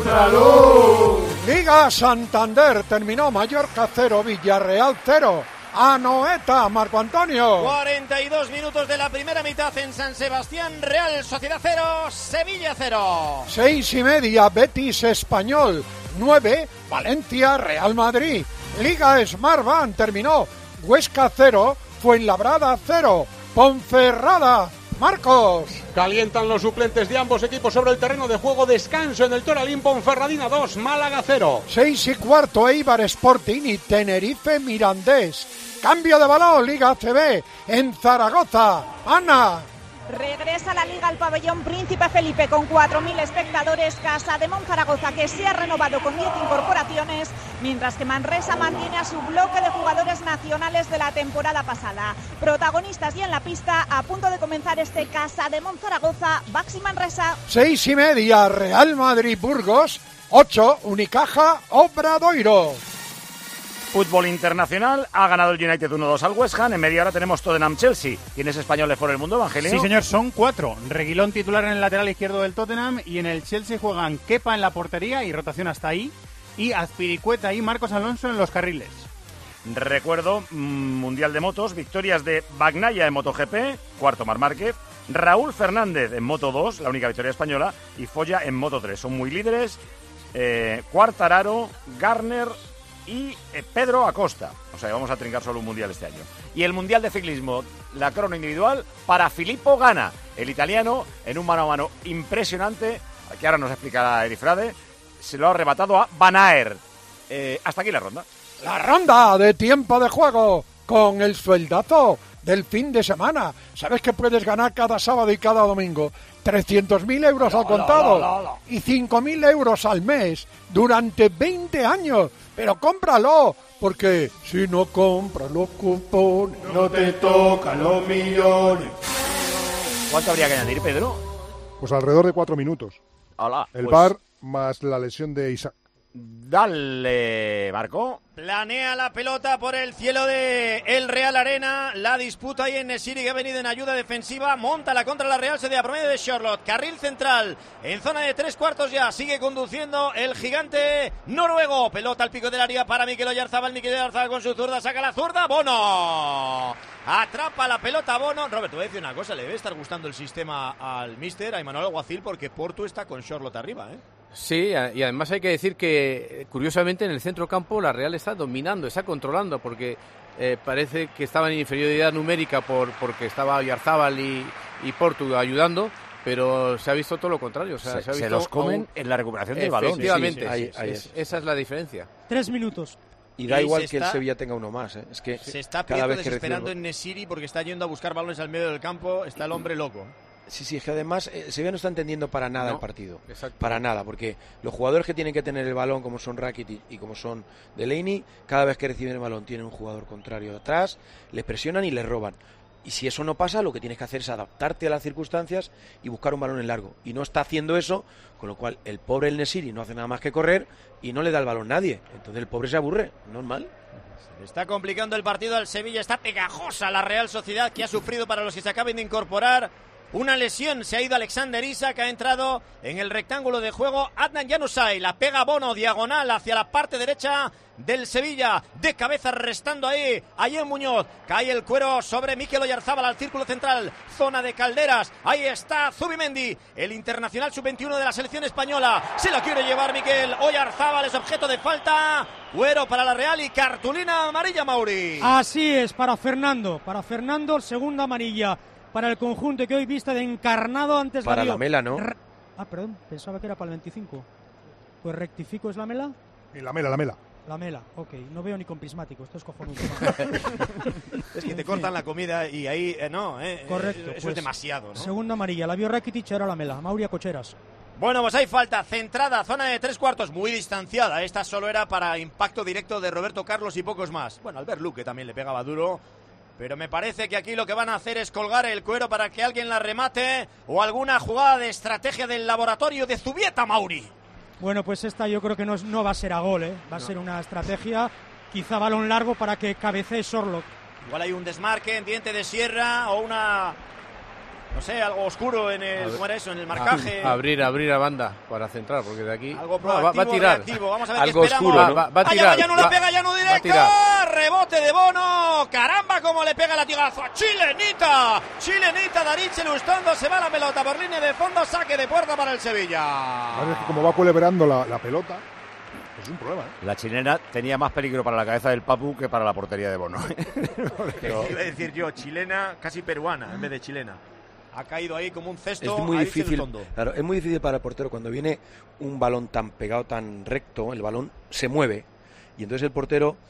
Liga Santander terminó Mallorca 0, Villarreal 0. Anoeta, Marco Antonio. 42 minutos de la primera mitad en San Sebastián. Real Sociedad 0, Sevilla 0. 6:30, Betis Español 9, Valencia Real Madrid. Liga Smartbank terminó Huesca 0, Fuenlabrada 0, Ponferrada. Marcos. Calientan los suplentes de ambos equipos sobre el terreno de juego. Descanso en el Toralín. Ponferradina 2, Málaga 0. 6:15, Eibar Sporting y Tenerife Mirandés. Cambio de balón, Liga ACB en Zaragoza. Ana. Regresa la Liga al pabellón Príncipe Felipe con 4.000 espectadores. Casa de Monzaragoza, que se ha renovado con 10 incorporaciones, mientras que Manresa mantiene a su bloque de jugadores nacionales de la temporada pasada. Protagonistas y en la pista, a punto de comenzar este Casa de Monzaragoza, Baxi Manresa. 6:30, Real Madrid-Burgos. 8, Unicaja Obradoiro. Fútbol internacional, ha ganado el United 1-2 al West Ham. En media hora tenemos Tottenham-Chelsea. ¿Tienes españoles por el mundo, Evangelio? Sí, señor, son 4. Reguilón titular en el lateral izquierdo del Tottenham, y en el Chelsea juegan Kepa en la portería y rotación hasta ahí, y Azpilicueta y Marcos Alonso en los carriles. Recuerdo, Mundial de Motos, victorias de Bagnaia en MotoGP, cuarto Marc Márquez, Raúl Fernández en Moto2, la única victoria española, y Foya en Moto3. Son muy líderes, Quartararo, Garner y Pedro Acosta. O sea, vamos a trincar solo un mundial este año. Y el mundial de ciclismo, la crono individual, para Filippo Ganna, el italiano, en un mano a mano impresionante, que ahora nos explicará Erifrade, se lo ha arrebatado a Van Aert. Hasta aquí la ronda. La ronda de tiempo de juego con el sueldazo del fin de semana. ¿Sabes que puedes ganar cada sábado y cada domingo? 300.000 euros al contado y 5.000 euros al mes durante 20 años. Pero cómpralo, porque si no compras los cupones no te tocan los millones. ¿Cuánto habría que añadir, Pedro? Pues alrededor de 4 minutos. Hola, el pues VAR más la lesión de Isaac. Dale, Marco. Planea la pelota por el cielo de el Real Arena. La disputa ahí en Nesiri, que ha venido en ayuda defensiva. Monta la contra la Real Sociedad por medio de Charlotte. Carril central en zona de 3/4 ya. Sigue conduciendo el gigante noruego. Pelota al pico del área para Mikel Oyarzabal. Mikel Oyarzabal con su zurda. Saca la zurda. Bono. Atrapa la pelota Bono. Robert, te voy a decir una cosa. Le debe estar gustando el sistema al míster, a Imanol Alguacil, porque Portu está con Charlotte arriba, ¿eh? Sí, y además hay que decir que, curiosamente, en el centro campo la Real está dominando, está controlando, porque parece que estaba en inferioridad numérica porque estaba Oyarzabal y Portu ayudando, pero se ha visto todo lo contrario. O sea, se ha visto los comen en la recuperación del balón. Efectivamente, esa es la diferencia. 3 minutos. Y da igual que el Sevilla tenga uno más, ¿eh? Es que se está cada vez desesperando en Nesiri porque está yendo a buscar balones al medio del campo. Está el hombre loco. Sí, es que además Sevilla no está entendiendo para nada el partido. Exacto. Para nada, porque los jugadores que tienen que tener el balón, como son Rakitic y como son Delaney, cada vez que reciben el balón tienen un jugador contrario atrás, les presionan y les roban. Y si eso no pasa, lo que tienes que hacer es adaptarte a las circunstancias y buscar un balón en largo. Y no está haciendo eso, con lo cual el pobre El Nesiri no hace nada más que correr y no le da el balón a nadie. Entonces el pobre se aburre, normal. Se está complicando el partido al Sevilla, está pegajosa la Real Sociedad, que ha sufrido, para los que se acaben de incorporar, una lesión. Se ha ido Alexander Isak, ha entrado en el rectángulo de juego Adnan Januzaj, la pega Bono diagonal hacia la parte derecha del Sevilla, de cabeza restando ahí Ayer Muñoz, cae el cuero sobre Mikel Oyarzabal al círculo central, zona de Calderas, ahí está Zubimendi, el internacional sub-21 de la selección española, se lo quiere llevar Mikel Oyarzabal, es objeto de falta, cuero para la Real y cartulina amarilla, Mauri. Así es, para Fernando, segunda amarilla para el conjunto que hoy viste de encarnado antes para la Mela, ¿no? Perdón, pensaba que era para el 25. Pues rectifico, ¿es la Mela? La Mela. La Mela, ok, no veo ni con prismático, esto es cojonudo. Es que te cortan la comida y ahí, correcto, eso pues, es demasiado, ¿no? Segunda amarilla, la vio Rakitic, era la Mela, Mauri a Cocheras. Bueno, pues hay falta, centrada, zona de 3/4, muy distanciada. Esta solo era para impacto directo de Roberto Carlos y pocos más. Bueno, Albert Luque también le pegaba duro. Pero me parece que aquí lo que van a hacer es colgar el cuero para que alguien la remate, o alguna jugada de estrategia del laboratorio de Zubieta, Mauri. Bueno, pues esta yo creo que no va a ser a gol, va a ser una estrategia, quizá balón largo para que cabecee Sorlock. Igual hay un desmarque en diente de sierra o una... no sé, algo oscuro en el, ¿cómo era eso? En el marcaje. Abrir a banda para centrar, porque de aquí algo proactivo, va a tirar. Reactivo. Vamos a ver algo qué esperamos. Oscuro, ¿no? Va a tirar. Ya no la pega, ya no directo. Rebote de Bono. Caramba, cómo le pega el latigazo a Chilenita. Darín Lustondo, se va la pelota por línea de fondo, saque de puerta para el Sevilla. Es que como va culebrando la pelota, es un problema, ¿eh? La chilena tenía más peligro para la cabeza del Papu que para la portería de Bono. Pero... iba a decir yo, chilena casi peruana en vez de chilena. Ha caído ahí como un cesto. Es muy difícil, claro, es muy difícil para el portero cuando viene un balón tan pegado, tan recto, el balón se mueve y entonces el portero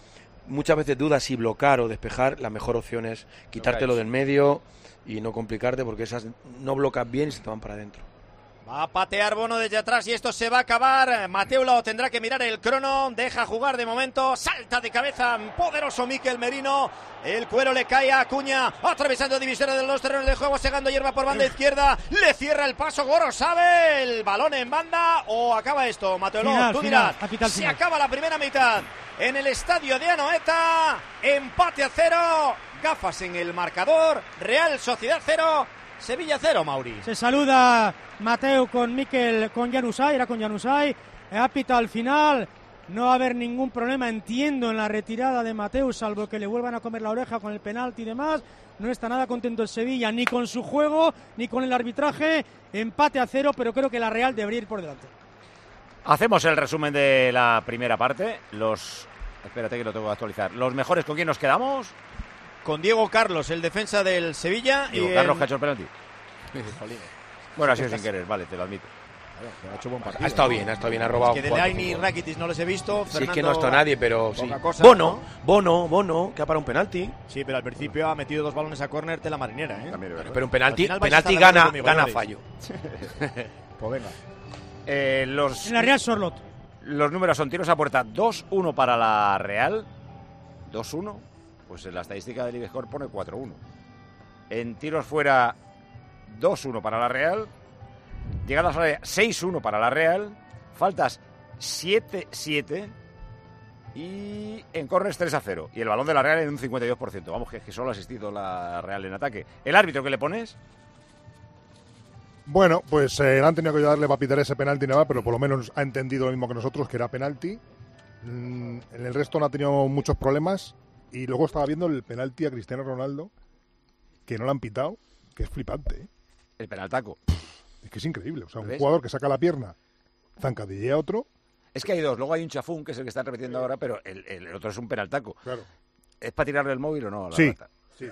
muchas veces dudas si bloquear o despejar, la mejor opción es quitártelo del medio y no complicarte, porque esas no blocas bien y se te van para adentro. Va a patear Bono desde atrás y esto se va a acabar. Mateu Laoz tendrá que mirar el crono. Deja jugar de momento. Salta de cabeza poderoso Mikel Merino. El cuero le cae a Acuña. Atravesando divisiones de los terrenos de juego. Segando hierba por banda izquierda. Le cierra el paso Gorosabel. El balón en banda. ¿O acaba esto? Mateu Laoz, tú dirás. Se acaba la primera mitad en el estadio de Anoeta. Empate a 0. Gafas en el marcador. Real Sociedad 0. Sevilla 0, Mauri. Se saluda Mateu con Mikel, con Januzaj, era con Januzaj. Apita al final. No va a haber ningún problema, entiendo, en la retirada de Mateu, salvo que le vuelvan a comer la oreja con el penalti y demás. No está nada contento el Sevilla, ni con su juego, ni con el arbitraje. Empate a 0, pero creo que la Real debería ir por delante. Hacemos el resumen de la primera parte. Espérate que lo tengo que actualizar. ¿Los mejores con quién nos quedamos? Con Diego Carlos, el defensa del Sevilla. Diego Carlos, que ha hecho el penalti. Bueno, ha sido sin querer, vale, te lo admito. Ha hecho buen partido. Ha estado bien, ha robado. Es que Delain y Rakitic no les he visto. Sí, es que no ha estado nadie, pero sí. Cosa, Bono, que ha parado un penalti. Sí, pero al principio ha metido 2 balones a córner, tela marinera, ¿eh? Pero un penalti gana fallo. Pues venga. En la Real Sorlot. Los números son tiros a puerta 2-1 para la Real. 2-1. Pues en la estadística del IBSCOR pone 4-1. En tiros fuera 2-1 para la Real. Llegadas a la área 6-1 para la Real. Faltas 7-7. Y en córners 3-0. Y el balón de la Real en un 52%. Vamos, que solo ha asistido la Real en ataque. ¿El árbitro qué le pones? Bueno, pues han tenido que ayudarle para pitar ese penalti, pero por lo menos ha entendido lo mismo que nosotros, que era penalti. En el resto no ha tenido muchos problemas. Y luego estaba viendo el penalti a Cristiano Ronaldo, que no lo han pitado, que es flipante, ¿eh? El penaltaco. Es que es increíble. O sea, un jugador que saca la pierna, zancadillea a otro. Es que hay dos. Luego hay un chafún, que es el que están repitiendo ahora, pero el otro es un penaltaco. Claro. ¿Es para tirarle el móvil o no? Sí. Sí.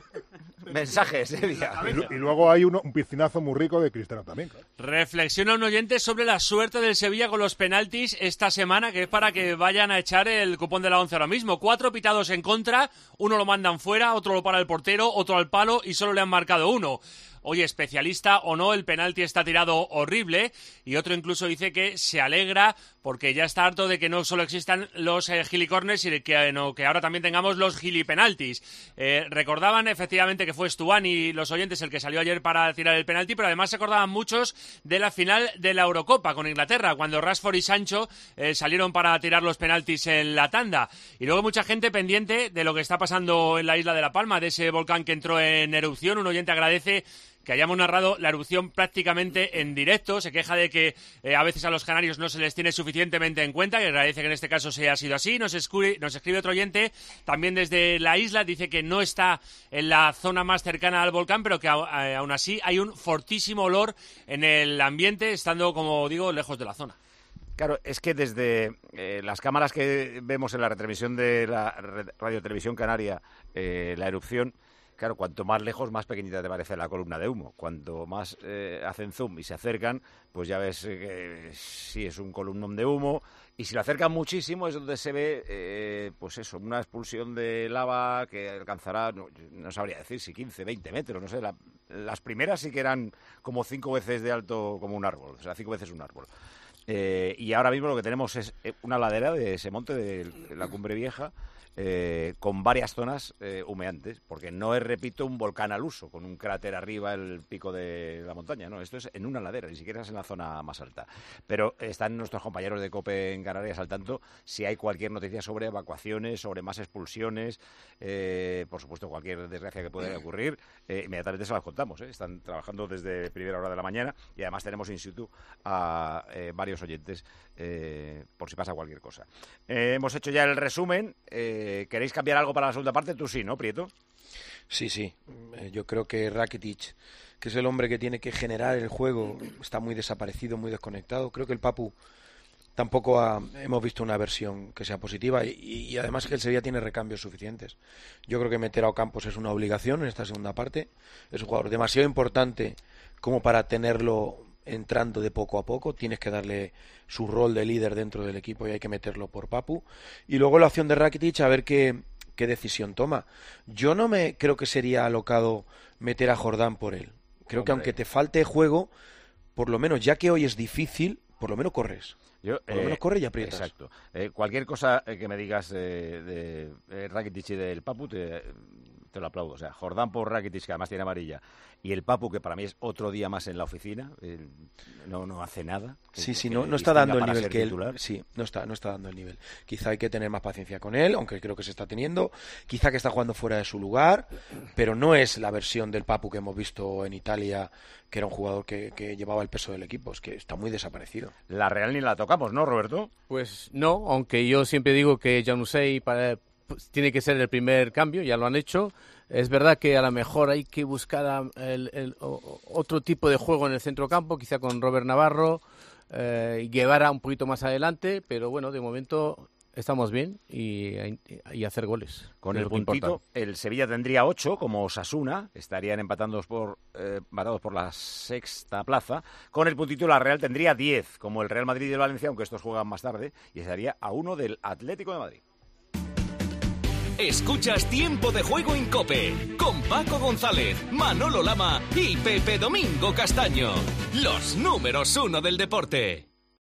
Mensajes ese día. Y luego hay un piscinazo muy rico de Cristiano también. Claro. Reflexiona un oyente sobre la suerte del Sevilla con los penaltis esta semana, que es para que vayan a echar el cupón de la 11 ahora mismo. 4 pitados en contra, uno lo mandan fuera, otro lo para el portero, otro al palo y solo le han marcado uno. Oye, especialista o no, el penalti está tirado horrible, y otro incluso dice que se alegra porque ya está harto de que no solo existan los gilicorners y que ahora también tengamos los gilipenaltis. Recordaban efectivamente que fue Stuani, los oyentes, el que salió ayer para tirar el penalti, pero además se acordaban muchos de la final de la Eurocopa con Inglaterra, cuando Rashford y Sancho salieron para tirar los penaltis en la tanda. Y luego mucha gente pendiente de lo que está pasando en la isla de La Palma, de ese volcán que entró en erupción. Un oyente agradece que hayamos narrado la erupción prácticamente en directo. Se queja de que a veces a los canarios no se les tiene suficientemente en cuenta, y agradece que en este caso se haya sido así. Nos escribe otro oyente, también desde la isla, dice que no está en la zona más cercana al volcán, pero que aún así hay un fortísimo olor en el ambiente, estando, como digo, lejos de la zona. Claro, es que desde las cámaras que vemos en la retransmisión de la Radio Televisión Canaria, la erupción, claro, cuanto más lejos, más pequeñita te parece la columna de humo. Cuanto más hacen zoom y se acercan, pues ya ves que sí es un columnón de humo. Y si lo acercan muchísimo es donde se ve, pues eso, una expulsión de lava que alcanzará, no sabría decir si 15, 20 metros, no sé. Las primeras sí que eran como 5 veces de alto como un árbol, o sea, 5 veces un árbol. Y ahora mismo lo que tenemos es una ladera de ese monte de la Cumbre Vieja, con varias zonas humeantes, porque no es, repito, un volcán al uso, con un cráter arriba, el pico de la montaña, no, esto es en una ladera, ni siquiera es en la zona más alta. Pero están nuestros compañeros de COPE en Canarias al tanto si hay cualquier noticia sobre evacuaciones, sobre más expulsiones, por supuesto cualquier desgracia que pueda ocurrir, inmediatamente se las contamos, están trabajando desde primera hora de la mañana, y además tenemos in situ a varios oyentes por si pasa cualquier cosa. Hemos hecho ya el resumen. ¿Queréis cambiar algo para la segunda parte? Tú sí, ¿no, Prieto? Sí. Yo creo que Rakitic, que es el hombre que tiene que generar el juego, está muy desaparecido, muy desconectado. Creo que el Papu tampoco hemos visto una versión que sea positiva, y además que el Sevilla tiene recambios suficientes. Yo creo que meter a Ocampos es una obligación en esta segunda parte. Es un jugador demasiado importante como para tenerlo entrando de poco a poco, tienes que darle su rol de líder dentro del equipo y hay que meterlo por Papu. Y luego la opción de Rakitic, a ver qué decisión toma. Yo no me creo que sería alocado meter a Jordán por él. Creo que aunque te falte juego, por lo menos, ya que hoy es difícil, por lo menos corres. Por lo menos corre y aprietas. Exacto. Cualquier cosa que me digas de Rakitic y del Papu, te lo aplaudo. O sea, Jordán por Rakitic, que además tiene amarilla, y el Papu, que para mí es otro día más en la oficina, no hace nada. No está dando el nivel que él. Sí, no está dando el nivel. Quizá hay que tener más paciencia con él, aunque creo que se está teniendo. Quizá que está jugando fuera de su lugar, pero no es la versión del Papu que hemos visto en Italia, que era un jugador que llevaba el peso del equipo. Es que está muy desaparecido. La Real ni la tocamos, ¿no, Roberto? Pues no, aunque yo siempre digo que Januzaj tiene que ser el primer cambio, ya lo han hecho. Es verdad que a lo mejor hay que buscar otro tipo de juego en el centrocampo, quizá con Robert Navarro, Guevara un poquito más adelante, pero bueno, de momento estamos bien y hacer goles. Con el puntito, el Sevilla tendría 8, como Osasuna, estarían empatados por la sexta plaza. Con el puntito, la Real tendría 10, como el Real Madrid y el Valencia, aunque estos juegan más tarde, y estaría a 1 del Atlético de Madrid. Escuchas Tiempo de Juego en COPE, con Paco González, Manolo Lama y Pepe Domingo Castaño. Los números 1 del deporte.